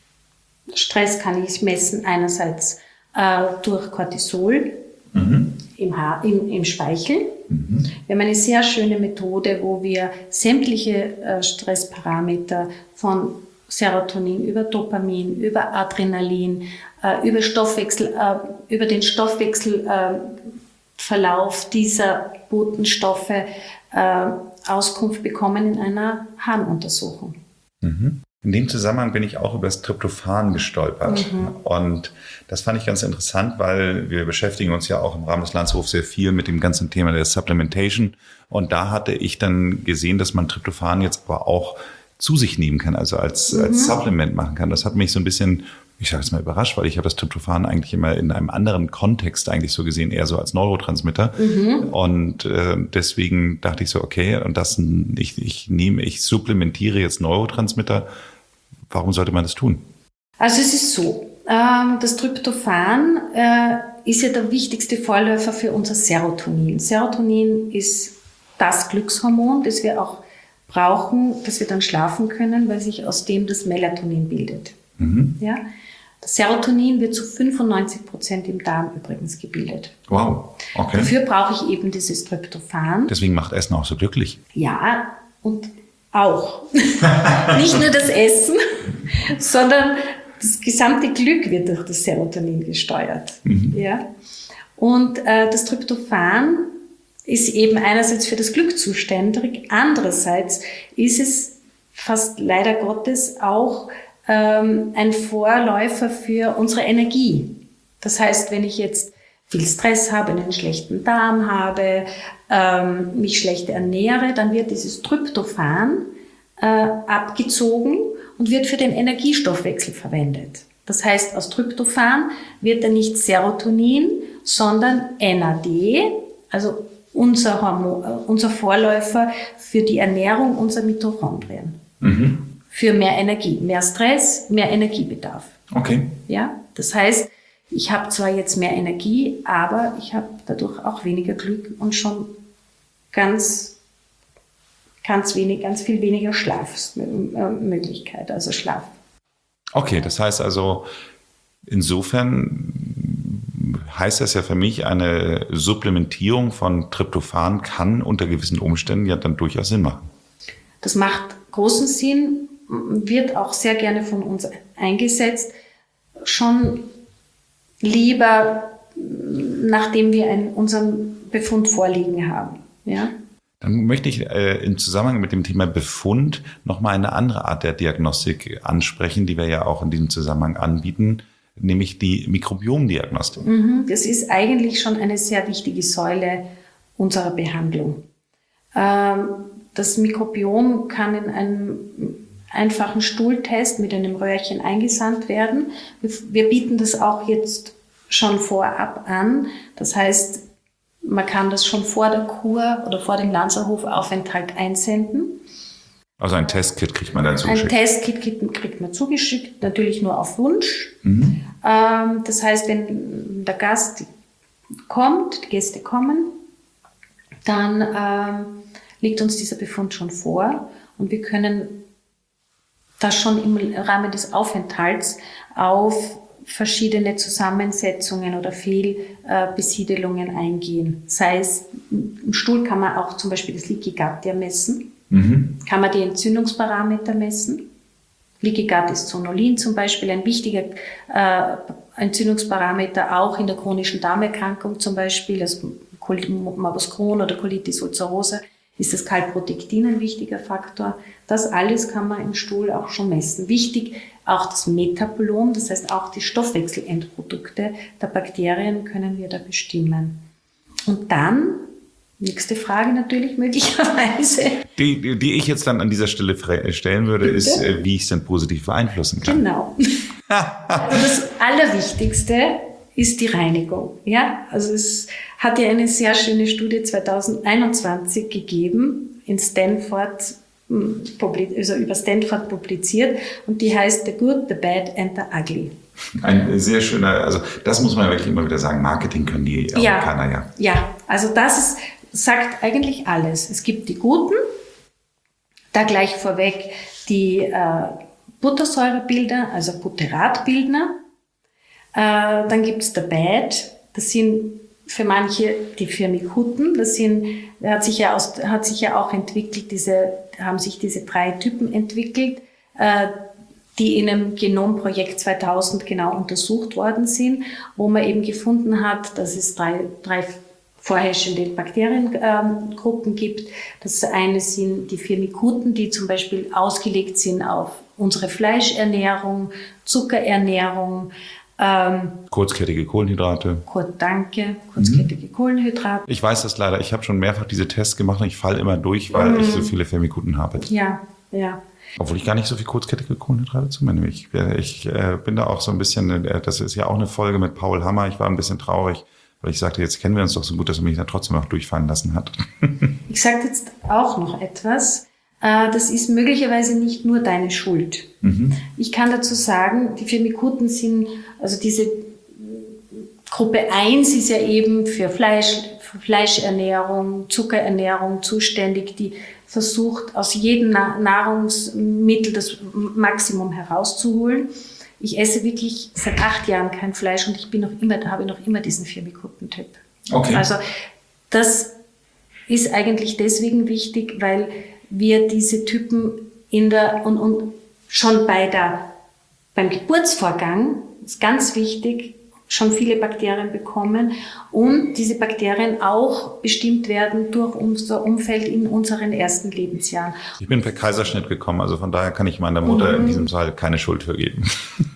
Stress kann ich messen einerseits äh, durch Cortisol, mhm. im, Haar, im, im Speichel. Mhm. Wir haben eine sehr schöne Methode, wo wir sämtliche äh, Stressparameter von Serotonin über Dopamin, über Adrenalin, äh, über Stoffwechsel, äh, über den Stoffwechselverlauf äh, dieser Botenstoffe äh, Auskunft bekommen in einer Harnuntersuchung. Mhm. In dem Zusammenhang bin ich auch über das Tryptophan gestolpert. Mhm. Und das fand ich ganz interessant, weil wir beschäftigen uns ja auch im Rahmen des Lanzerhofs sehr viel mit dem ganzen Thema der Supplementation. Und da hatte ich dann gesehen, dass man Tryptophan jetzt aber auch zu sich nehmen kann, also als, mhm. als Supplement machen kann. Das hat mich so ein bisschen, ich sage jetzt mal, überrascht, weil ich habe das Tryptophan eigentlich immer in einem anderen Kontext eigentlich so gesehen, eher so als Neurotransmitter. Mhm. Und äh, deswegen dachte ich so, okay, und das ich, ich nehme, ich supplementiere jetzt Neurotransmitter. Warum sollte man das tun? Also es ist so, ähm, das Tryptophan äh, ist ja der wichtigste Vorläufer für unser Serotonin. Serotonin ist das Glückshormon, das wir auch brauchen, dass wir dann schlafen können, weil sich aus dem das Melatonin bildet. Mhm. Ja? Das Serotonin wird zu fünfundneunzig Prozent im Darm übrigens gebildet. Wow, okay. Dafür brauche ich eben dieses Tryptophan. Deswegen macht Essen auch so glücklich. Ja, und auch. Nicht nur das Essen, sondern das gesamte Glück wird durch das Serotonin gesteuert. Mhm. Ja? Und äh, das Tryptophan ist eben einerseits für das Glück zuständig, andererseits ist es fast leider Gottes auch ähm, ein Vorläufer für unsere Energie. Das heißt, wenn ich jetzt viel Stress habe, einen schlechten Darm habe, ähm, mich schlecht ernähre, dann wird dieses Tryptophan äh, abgezogen und wird für den Energiestoffwechsel verwendet. Das heißt, aus Tryptophan wird dann nicht Serotonin, sondern N A D, also unser Hormon, unser Vorläufer für die Ernährung unserer Mitochondrien. Mhm. Für mehr Energie, mehr Stress, mehr Energiebedarf. Okay. Ja, das heißt, ich habe zwar jetzt mehr Energie, aber ich habe dadurch auch weniger Glück und schon ganz, ganz wenig, ganz viel weniger Schlafmöglichkeit, also Schlaf. Okay, das heißt also, insofern heißt das ja für mich, eine Supplementierung von Tryptophan kann unter gewissen Umständen ja dann durchaus Sinn machen. Das macht großen Sinn, wird auch sehr gerne von uns eingesetzt, schon lieber, nachdem wir einen, unseren Befund vorliegen haben. Ja? Dann möchte ich äh, im Zusammenhang mit dem Thema Befund nochmal eine andere Art der Diagnostik ansprechen, die wir ja auch in diesem Zusammenhang anbieten, nämlich die Mikrobiomdiagnostik. Das ist eigentlich schon eine sehr wichtige Säule unserer Behandlung. Das Mikrobiom kann in einem einfachen Stuhltest mit einem Röhrchen eingesandt werden. Wir bieten das auch jetzt schon vorab an. Das heißt, man kann das schon vor der Kur oder vor dem Lanzerhof-Aufenthalt einsenden. Also ein Testkit kriegt man dann zugeschickt? Ein Testkit kriegt man zugeschickt, natürlich nur auf Wunsch. Mhm. Das heißt, wenn der Gast kommt, die Gäste kommen, dann ähm, liegt uns dieser Befund schon vor und wir können das schon im Rahmen des Aufenthalts auf verschiedene Zusammensetzungen oder Fehlbesiedelungen eingehen. Sei es, im Stuhl kann man auch zum Beispiel das Leaky Gut messen, mhm. kann man die Entzündungsparameter messen. Leaky Gut ist Zonulin zum Beispiel ein wichtiger äh, Entzündungsparameter, auch in der chronischen Darmerkrankung zum Beispiel, also Morbus Crohn oder Colitis ulcerosa, ist das Calprotectin ein wichtiger Faktor. Das alles kann man im Stuhl auch schon messen. Wichtig auch das Metabolom, das heißt auch die Stoffwechselendprodukte der Bakterien können wir da bestimmen. Und dann, nächste Frage natürlich möglicherweise. Die, die, die ich jetzt dann an dieser Stelle stellen würde, Bitte? ist, wie ich es denn positiv beeinflussen kann. Genau. Also das Allerwichtigste ist die Reinigung. Ja, also es hat ja eine sehr schöne Studie zweitausendeinundzwanzig gegeben in Stanford, also über Stanford publiziert, und die heißt The Good, the Bad and the Ugly. Ein sehr schöner, also das muss man wirklich immer wieder sagen, Marketing können die Amerikaner, ja. Ja, ja, also das ist, sagt eigentlich alles. Es gibt die Guten, da gleich vorweg die äh, Buttersäurebildner, also Butteratbildner. Äh, dann gibt es the Bad, das sind für manche die Firmicuten, das sind, hat sich ja aus, hat sich ja auch entwickelt, diese, haben sich diese drei Typen entwickelt, äh, die in einem Genomprojekt zweitausend genau untersucht worden sind, wo man eben gefunden hat, dass es drei, drei vorherrschende Bakteriengruppen ähm, gibt. Das eine sind die Firmicuten, die zum Beispiel ausgelegt sind auf unsere Fleischernährung, Zuckerernährung, Ähm, kurzkettige Kohlenhydrate. Kur- danke, kurzkettige mhm. Kohlenhydrate. Ich weiß das leider. Ich habe schon mehrfach diese Tests gemacht und ich falle immer durch, weil mhm. ich so viele Firmicuten habe. Ja, ja. Obwohl ich gar nicht so viel kurzkettige Kohlenhydrate zu mir nehme. Ich, ich äh, bin da auch so ein bisschen, äh, das ist ja auch eine Folge mit Paul Hammer. Ich war ein bisschen traurig, weil ich sagte, jetzt kennen wir uns doch so gut, dass er mich dann trotzdem noch durchfallen lassen hat. Ich sage jetzt auch noch etwas. Das ist möglicherweise nicht nur deine Schuld. Mhm. Ich kann dazu sagen, die Firmicuten sind, also diese Gruppe eins ist ja eben für Fleisch, für Fleischernährung, Zuckerernährung zuständig, die versucht, aus jedem Nahrungsmittel das Maximum herauszuholen. Ich esse wirklich seit acht Jahren kein Fleisch und ich bin noch immer, da habe ich noch immer diesen Firmicuten-Typ. Okay. Also das ist eigentlich deswegen wichtig, weil wir diese Typen in der und, und schon bei der beim Geburtsvorgang ist ganz wichtig, schon viele Bakterien bekommen und diese Bakterien auch bestimmt werden durch unser Umfeld in unseren ersten Lebensjahren. Ich bin per Kaiserschnitt gekommen, also von daher kann ich meiner Mutter mhm. in diesem Fall keine Schuld für geben.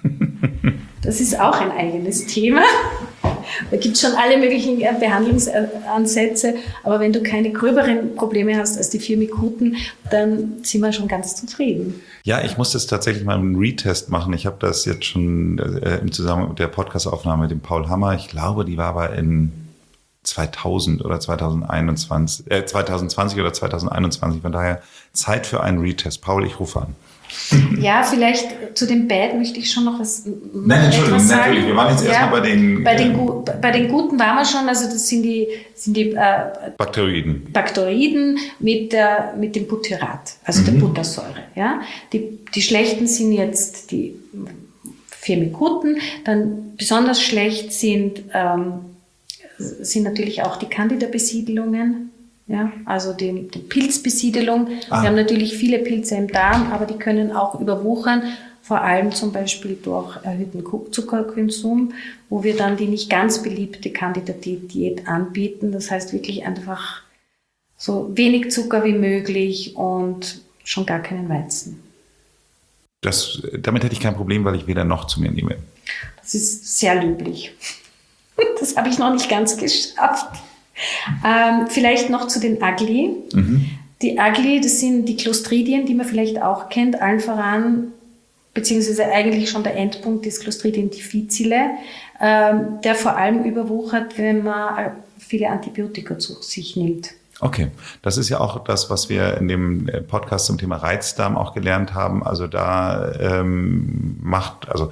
Das ist auch ein eigenes Thema. Da gibt es schon alle möglichen Behandlungsansätze, aber wenn du keine gröberen Probleme hast als die Firmicuten, dann sind wir schon ganz zufrieden. Ja, ich muss das tatsächlich mal einen Retest machen. Ich habe das jetzt schon äh, im Zusammenhang mit der Podcast-Aufnahme mit dem Paul Hammer, ich glaube, die war aber in zweitausend oder zweitausendeinundzwanzig, äh, zweitausendzwanzig oder zweitausendeinundzwanzig, von daher Zeit für einen Retest. Paul, ich rufe an. Ja, vielleicht zu dem Bad möchte ich schon noch was Nein, Entschuldigung, sagen. Natürlich. Wir waren jetzt ja, erstmal bei den... Bei den, Gu- bei den Guten waren wir schon, also das sind die, sind die äh, Bakteroiden. Bakteroiden mit, der, mit dem Butyrat, also mhm. der Buttersäure. Ja? Die, die schlechten sind jetzt die Firmicuten, dann besonders schlecht sind, ähm, sind natürlich auch die Candida-Besiedelungen. Ja, also die, die Pilzbesiedelung. Ah. Wir haben natürlich viele Pilze im Darm, aber die können auch überwuchern, vor allem zum Beispiel durch erhöhten Zuckerkonsum, wo wir dann die nicht ganz beliebte Candida-Diät anbieten. Das heißt wirklich einfach so wenig Zucker wie möglich und schon gar keinen Weizen. Das, damit hätte ich kein Problem, weil ich weder noch zu mir nehme. Das ist sehr löblich. Das habe ich noch nicht ganz geschafft. Ähm, vielleicht noch zu den Ugly. Mhm. Die Ugly, das sind die Clostridien, die man vielleicht auch kennt, allen voran, beziehungsweise eigentlich schon der Endpunkt des Clostridium difficile, ähm, der vor allem überwuchert, wenn man viele Antibiotika zu sich nimmt. Okay, das ist ja auch das, was wir in dem Podcast zum Thema Reizdarm auch gelernt haben. Also da ähm, macht, also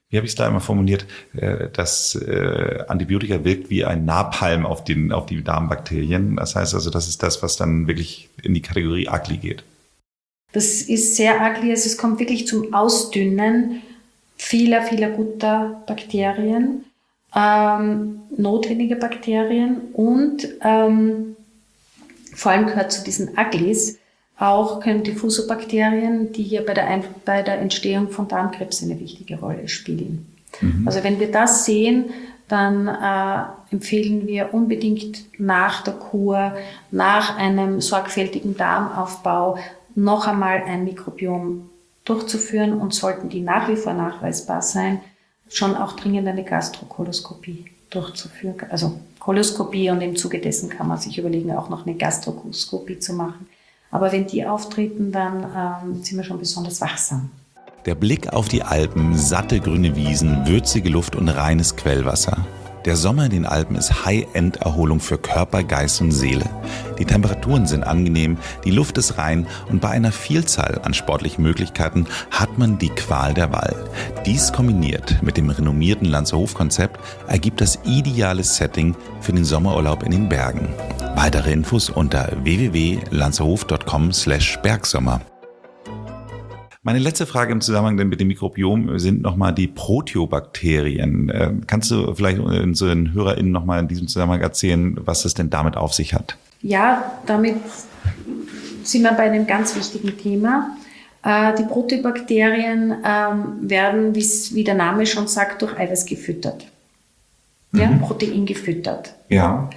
Wie habe ich es da immer formuliert, dass äh, Antibiotika wirkt wie ein Napalm auf, den, auf die Darmbakterien. Das heißt also, das ist das, was dann wirklich in die Kategorie ugly geht. Das ist sehr ugly. Also es kommt wirklich zum Ausdünnen vieler, vieler guter Bakterien, ähm, notwendige Bakterien und ähm, vor allem gehört zu diesen Uglies auch können Diffusobakterien, die hier bei der, Ein- bei der Entstehung von Darmkrebs eine wichtige Rolle spielen. Mhm. Also wenn wir das sehen, dann äh, empfehlen wir unbedingt nach der Kur, nach einem sorgfältigen Darmaufbau noch einmal ein Mikrobiom durchzuführen und sollten die nach wie vor nachweisbar sein, schon auch dringend eine Gastrokoloskopie durchzuführen. Also Koloskopie und im Zuge dessen kann man sich überlegen, auch noch eine Gastroskopie zu machen. Aber wenn die auftreten, dann ähm, sind wir schon besonders wachsam. Der Blick auf die Alpen, satte grüne Wiesen, würzige Luft und reines Quellwasser. Der Sommer in den Alpen ist High-End-Erholung für Körper, Geist und Seele. Die Temperaturen sind angenehm, die Luft ist rein und bei einer Vielzahl an sportlichen Möglichkeiten hat man die Qual der Wahl. Dies kombiniert mit dem renommierten Lanzerhof-Konzept ergibt das ideale Setting für den Sommerurlaub in den Bergen. Weitere Infos unter w w w punkt lanzerhof punkt com slash bergsommer. Meine letzte Frage im Zusammenhang mit dem Mikrobiom sind nochmal die Proteobakterien. Kannst du vielleicht unseren HörerInnen nochmal in diesem Zusammenhang erzählen, was es denn damit auf sich hat? Ja, damit sind wir bei einem ganz wichtigen Thema. Die Proteobakterien werden, wie der Name schon sagt, durch Eiweiß gefüttert. Ja, mhm. Protein gefüttert. Ja.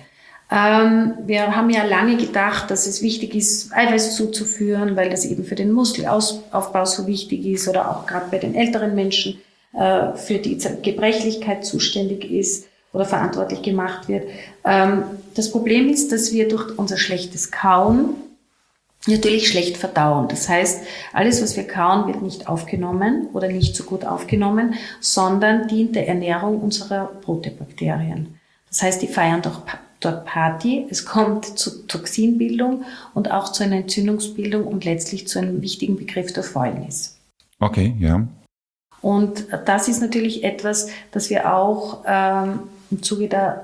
Ähm, wir haben ja lange gedacht, dass es wichtig ist, Eiweiß zuzuführen, weil das eben für den Muskelaufbau so wichtig ist oder auch gerade bei den älteren Menschen äh, für die Gebrechlichkeit zuständig ist oder verantwortlich gemacht wird. Ähm, das Problem ist, dass wir durch unser schlechtes Kauen natürlich schlecht verdauen. Das heißt, alles, was wir kauen, wird nicht aufgenommen oder nicht so gut aufgenommen, sondern dient der Ernährung unserer Proteobakterien. Das heißt, die feiern doch dort Party, es kommt zu Toxinbildung und auch zu einer Entzündungsbildung und letztlich zu einem wichtigen Begriff der Fäulnis. Okay, ja. Und das ist natürlich etwas, das wir auch ähm, im Zuge der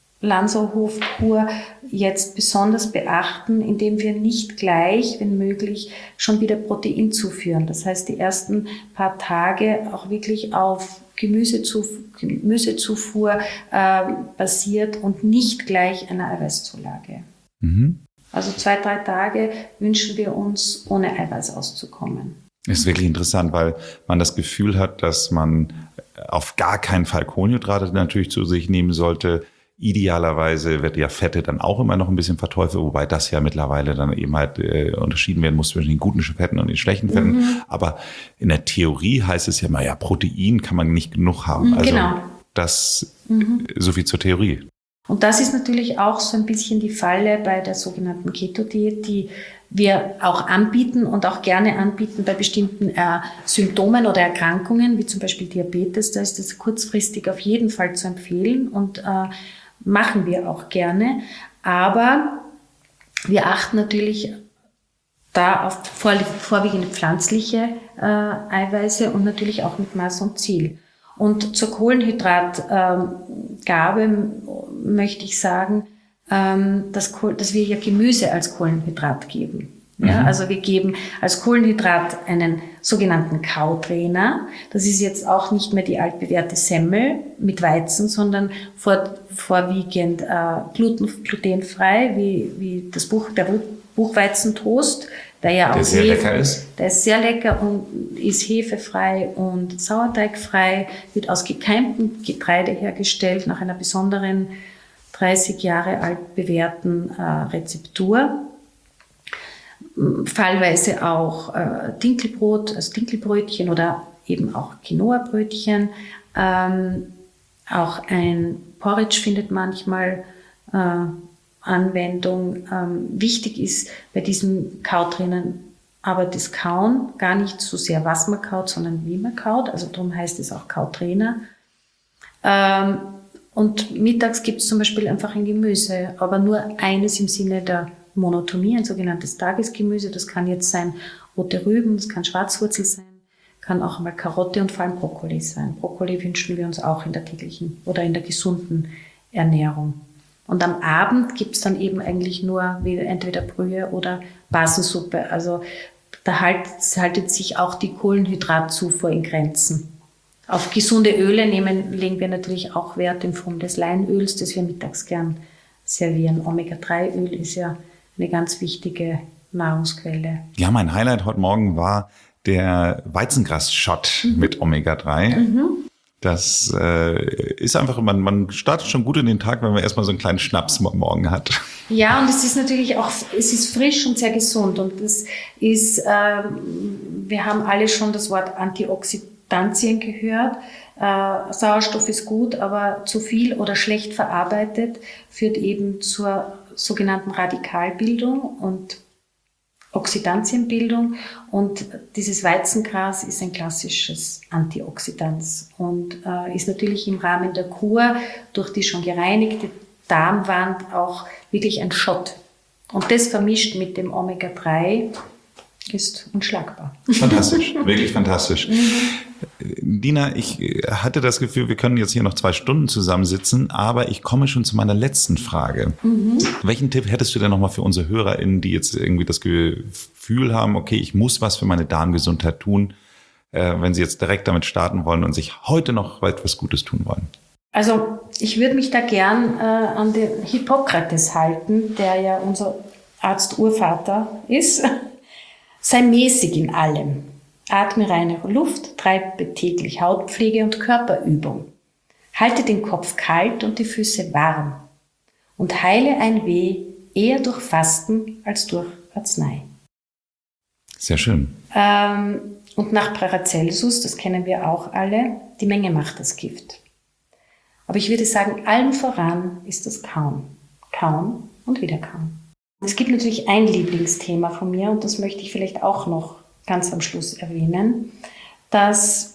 Lanzerhof-Kur jetzt besonders beachten, indem wir nicht gleich, wenn möglich, schon wieder Protein zuführen. Das heißt, die ersten paar Tage auch wirklich auf Gemüsezuf- Gemüsezufuhr äh, basiert und nicht gleich einer Eiweißzulage. Mhm. Also zwei, drei Tage wünschen wir uns, ohne Eiweiß auszukommen. Das ist wirklich interessant, weil man das Gefühl hat, dass man auf gar keinen Fall Kohlenhydrate natürlich zu sich nehmen sollte. Idealerweise wird ja Fette dann auch immer noch ein bisschen verteufelt, wobei das ja mittlerweile dann eben halt äh, unterschieden werden muss zwischen den guten Fetten und den schlechten Fetten. Mhm. Aber in der Theorie heißt es ja mal, ja, Protein kann man nicht genug haben. Also genau. Das, mhm. so viel zur Theorie. Und das ist natürlich auch so ein bisschen die Falle bei der sogenannten Keto-Diät, die wir auch anbieten und auch gerne anbieten bei bestimmten äh, Symptomen oder Erkrankungen, wie zum Beispiel Diabetes. Da ist das kurzfristig auf jeden Fall zu empfehlen und äh, machen wir auch gerne, aber wir achten natürlich da auf vor, vorwiegend pflanzliche äh, Eiweiße und natürlich auch mit Maß und Ziel. Und zur Kohlenhydratgabe ähm, möchte ich sagen, ähm, dass, dass wir ja Gemüse als Kohlenhydrat geben. Ja, also wir geben als Kohlenhydrat einen sogenannten Kautrainer. Das ist jetzt auch nicht mehr die altbewährte Semmel mit Weizen, sondern vor, vorwiegend äh, gluten, glutenfrei, wie, wie das Buch, der Buchweizentoast, der ja auch der sehr Hefe, lecker ist. Der ist sehr lecker und ist hefefrei und sauerteigfrei, wird aus gekeimtem Getreide hergestellt, nach einer besonderen dreißig Jahre alt bewährten äh, Rezeptur. Fallweise auch äh, Dinkelbrot, also Dinkelbrötchen oder eben auch Quinoa-Brötchen. Ähm, auch ein Porridge findet manchmal äh, Anwendung. Ähm, wichtig ist bei diesen Kautrainern aber das Kauen, gar nicht so sehr, was man kaut, sondern wie man kaut. Also darum heißt es auch Kautrainer. Ähm, und mittags gibt es zum Beispiel einfach ein Gemüse, aber nur eines im Sinne der Monotonie, ein sogenanntes Tagesgemüse. Das kann jetzt sein rote Rüben, das kann Schwarzwurzel sein, Kann auch mal Karotte und vor allem Brokkoli sein. Brokkoli wünschen wir uns auch in der täglichen oder in der gesunden Ernährung. Und am Abend gibt's dann eben eigentlich nur entweder Brühe oder Basensuppe. Also da halt, haltet sich auch die Kohlenhydratzufuhr in Grenzen. Auf gesunde Öle nehmen, legen wir natürlich auch Wert in Form des Leinöls, das wir mittags gern servieren. Omega drei Öl ist ja eine ganz wichtige Nahrungsquelle. Ja, mein Highlight heute Morgen war der Weizengras-Shot mhm. mit Omega drei. Mhm. Das äh, ist einfach, man, man startet schon gut in den Tag, wenn man erstmal so einen kleinen Schnaps morgen hat. Ja, und es ist natürlich auch, es ist frisch und sehr gesund. Und es ist, äh, wir haben alle schon das Wort Antioxidantien gehört. Äh, Sauerstoff ist gut, aber zu viel oder schlecht verarbeitet führt eben zur sogenannten Radikalbildung und Oxidantienbildung, und dieses Weizengras ist ein klassisches Antioxidant und äh, ist natürlich im Rahmen der Kur durch die schon gereinigte Darmwand auch wirklich ein Shot. Und das vermischt mit dem Omega drei ist unschlagbar. Fantastisch, wirklich fantastisch. Mhm. Dina, ich hatte das Gefühl, wir können jetzt hier noch zwei Stunden zusammensitzen, aber ich komme schon zu meiner letzten Frage. Mhm. Welchen Tipp hättest du denn nochmal für unsere HörerInnen, die jetzt irgendwie das Gefühl haben, okay, ich muss was für meine Darmgesundheit tun, äh, wenn sie jetzt direkt damit starten wollen und sich heute noch etwas Gutes tun wollen? Also ich würde mich da gern äh, an den Hippokrates halten, der ja unser Arzt-Urvater ist. Sei mäßig in allem. Atme reine Luft, treibe täglich Hautpflege und Körperübung. Halte den Kopf kalt und die Füße warm. Und heile ein Weh eher durch Fasten als durch Arznei. Sehr schön. Ähm, und nach Paracelsus, das kennen wir auch alle, die Menge macht das Gift. Aber ich würde sagen, allen voran ist das Kauen. Kauen und wieder kauen. Es gibt natürlich ein Lieblingsthema von mir, und das möchte ich vielleicht auch noch ganz am Schluss erwähnen, dass,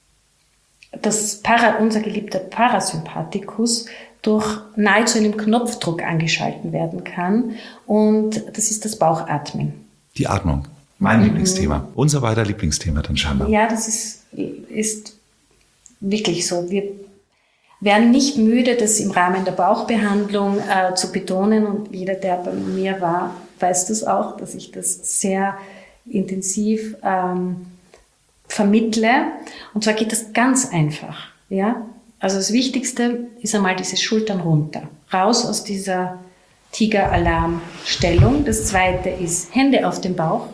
dass Para, unser geliebter Parasympathikus durch nahezu einem Knopfdruck angeschalten werden kann, und das ist das Bauchatmen. Die Atmung, mein mhm. Lieblingsthema. Unser beider Lieblingsthema dann scheinbar. Ja, das ist, ist wirklich so. Wir werden nicht müde, das im Rahmen der Bauchbehandlung äh, zu betonen, und jeder, der bei mir war, weiß das auch, dass ich das sehr intensiv ähm, vermittle. Und zwar geht das ganz einfach. Ja? Also das Wichtigste ist einmal diese Schultern runter, raus aus dieser Tiger-Alarm-Stellung. Das Zweite ist Hände auf den Bauch.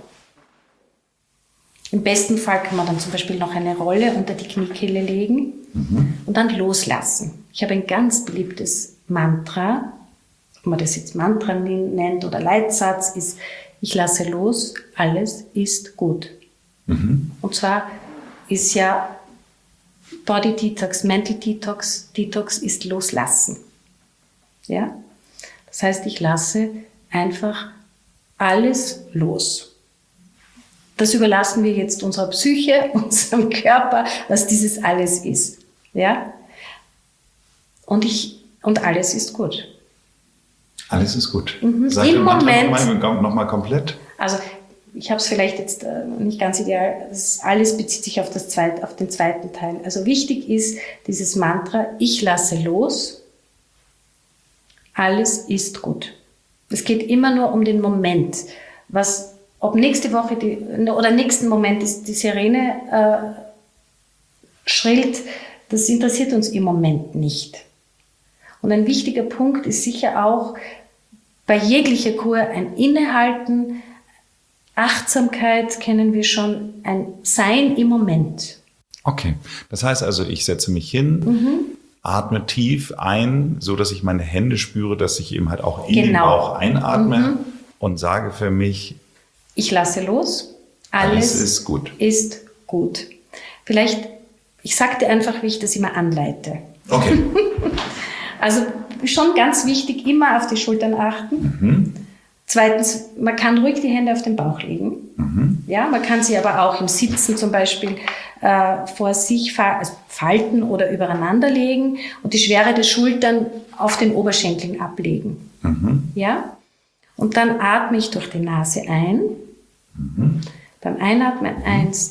Im besten Fall kann man dann zum Beispiel noch eine Rolle unter die Kniekehle legen mhm. und dann loslassen. Ich habe ein ganz beliebtes Mantra, ob man das jetzt Mantra nennt oder Leitsatz, ist: Ich lasse los, alles ist gut. Mhm. Und zwar ist ja Body Detox, Mental Detox, Detox ist loslassen. Ja? Das heißt, ich lasse einfach alles los. Das überlassen wir jetzt unserer Psyche, unserem Körper, was dieses alles ist. Ja? Und ich, und alles ist gut. Alles ist gut. Mhm. Sag Im Moment. Nochmal noch mal komplett. Also, ich habe es vielleicht jetzt äh, nicht ganz ideal. Das alles bezieht sich auf, das zweit, auf den zweiten Teil. Also, wichtig ist dieses Mantra: Ich lasse los. Alles ist gut. Es geht immer nur um den Moment. Was, ob nächste Woche die, oder nächsten Moment ist die Sirene äh, schrillt, das interessiert uns im Moment nicht. Und ein wichtiger Punkt ist sicher auch bei jeglicher Kur ein Innehalten, Achtsamkeit kennen wir schon, ein Sein im Moment. Okay, das heißt also, ich setze mich hin, mhm. atme tief ein, so dass ich meine Hände spüre, dass ich eben halt auch in genau. den Bauch einatme mhm. und sage für mich: Ich lasse los, alles, alles ist gut. ist gut. Vielleicht, ich sage dir einfach, wie ich das immer anleite. Okay. Also schon ganz wichtig, immer auf die Schultern achten. Mhm. Zweitens, man kann ruhig die Hände auf den Bauch legen. Mhm. Ja, man kann sie aber auch im Sitzen zum Beispiel äh, vor sich fa- also falten oder übereinander legen und die Schwere der Schultern auf den Oberschenkeln ablegen. Mhm. Ja? Und dann atme ich durch die Nase ein. Mhm. Beim Einatmen eins,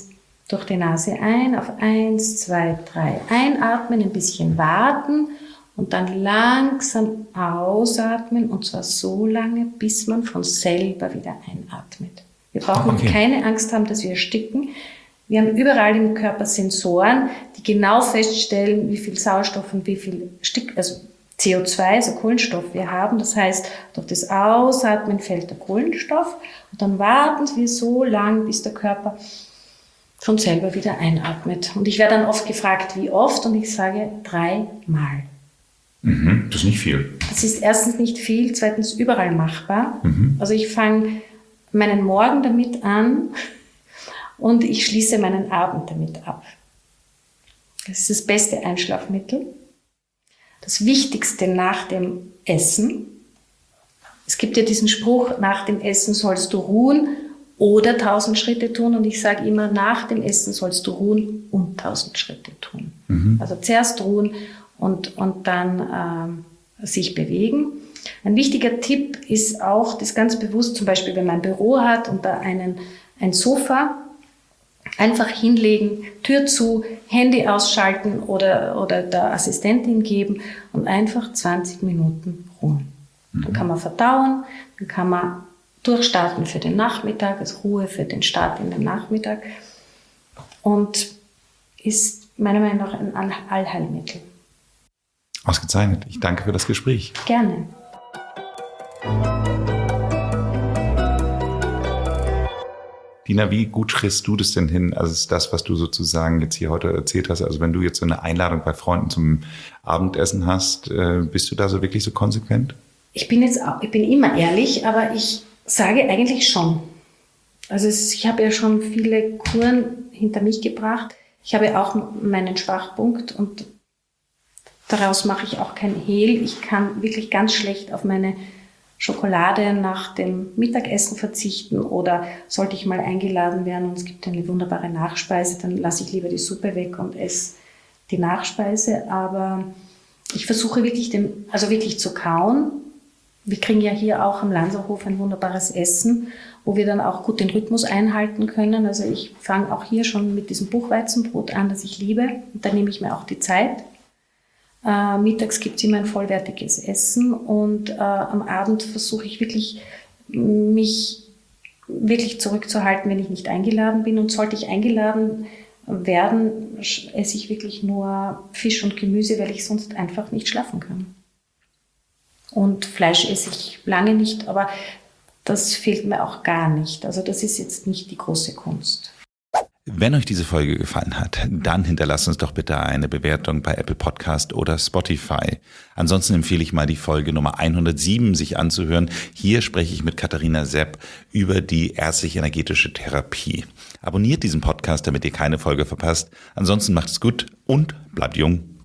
durch die Nase ein, auf eins, zwei, drei einatmen, ein bisschen warten und dann langsam ausatmen und zwar so lange, bis man von selber wieder einatmet. Wir brauchen okay. keine Angst haben, dass wir ersticken. Wir haben überall im Körper Sensoren, die genau feststellen, wie viel Sauerstoff und wie viel Stick, also C O zwei, also Kohlenstoff wir haben. Das heißt, durch das Ausatmen fällt der Kohlenstoff und dann warten wir so lang, bis der Körper von selber wieder einatmet. Und ich werde dann oft gefragt, wie oft? Und ich sage dreimal. Mhm, das ist nicht viel. Das ist erstens nicht viel, zweitens überall machbar. Mhm. Also ich fange meinen Morgen damit an und ich schließe meinen Abend damit ab. Das ist das beste Einschlafmittel. Das Wichtigste nach dem Essen. Es gibt ja diesen Spruch, nach dem Essen sollst du ruhen oder tausend Schritte tun. Und ich sage immer, nach dem Essen sollst du ruhen und tausend Schritte tun. Mhm. Also zuerst ruhen und, und dann äh, sich bewegen. Ein wichtiger Tipp ist auch, das ganz bewusst, zum Beispiel, wenn man ein Büro hat und da einen, ein Sofa, einfach hinlegen, Tür zu, Handy ausschalten oder, oder der Assistentin geben und einfach zwanzig Minuten ruhen. Mhm. Dann kann man verdauen, dann kann man durchstarten für den Nachmittag, also Ruhe für den Start in den Nachmittag und ist meiner Meinung nach ein Allheilmittel. Ausgezeichnet. Ich danke für das Gespräch. Gerne. Dina, wie gut kriegst du das denn hin? Also ist das, was du sozusagen jetzt hier heute erzählt hast, also wenn du jetzt so eine Einladung bei Freunden zum Abendessen hast, bist du da so wirklich so konsequent? Ich bin jetzt auch, ich bin immer ehrlich, aber ich sage eigentlich schon. Also es, ich habe ja schon viele Kuren hinter mich gebracht. Ich habe auch meinen Schwachpunkt und daraus mache ich auch kein Hehl. Ich kann wirklich ganz schlecht auf meine Schokolade nach dem Mittagessen verzichten oder sollte ich mal eingeladen werden und es gibt eine wunderbare Nachspeise, dann lasse ich lieber die Suppe weg und esse die Nachspeise. Aber ich versuche wirklich, den, also wirklich zu kauen. Wir kriegen ja hier auch am Lanzerhof ein wunderbares Essen, wo wir dann auch gut den Rhythmus einhalten können. Also ich fange auch hier schon mit diesem Buchweizenbrot an, das ich liebe. Und da nehme ich mir auch die Zeit. Äh, mittags gibt es immer ein vollwertiges Essen und äh, am Abend versuche ich wirklich, mich wirklich zurückzuhalten, wenn ich nicht eingeladen bin. Und sollte ich eingeladen werden, esse ich wirklich nur Fisch und Gemüse, weil ich sonst einfach nicht schlafen kann. Und Fleisch esse ich lange nicht, aber das fehlt mir auch gar nicht. Also das ist jetzt nicht die große Kunst. Wenn euch diese Folge gefallen hat, dann hinterlasst uns doch bitte eine Bewertung bei Apple Podcast oder Spotify. Ansonsten empfehle ich mal die Folge Nummer hundertsieben sich anzuhören. Hier spreche ich mit Katharina Sepp über die ärztlich-energetische Therapie. Abonniert diesen Podcast, damit ihr keine Folge verpasst. Ansonsten macht es gut und bleibt jung.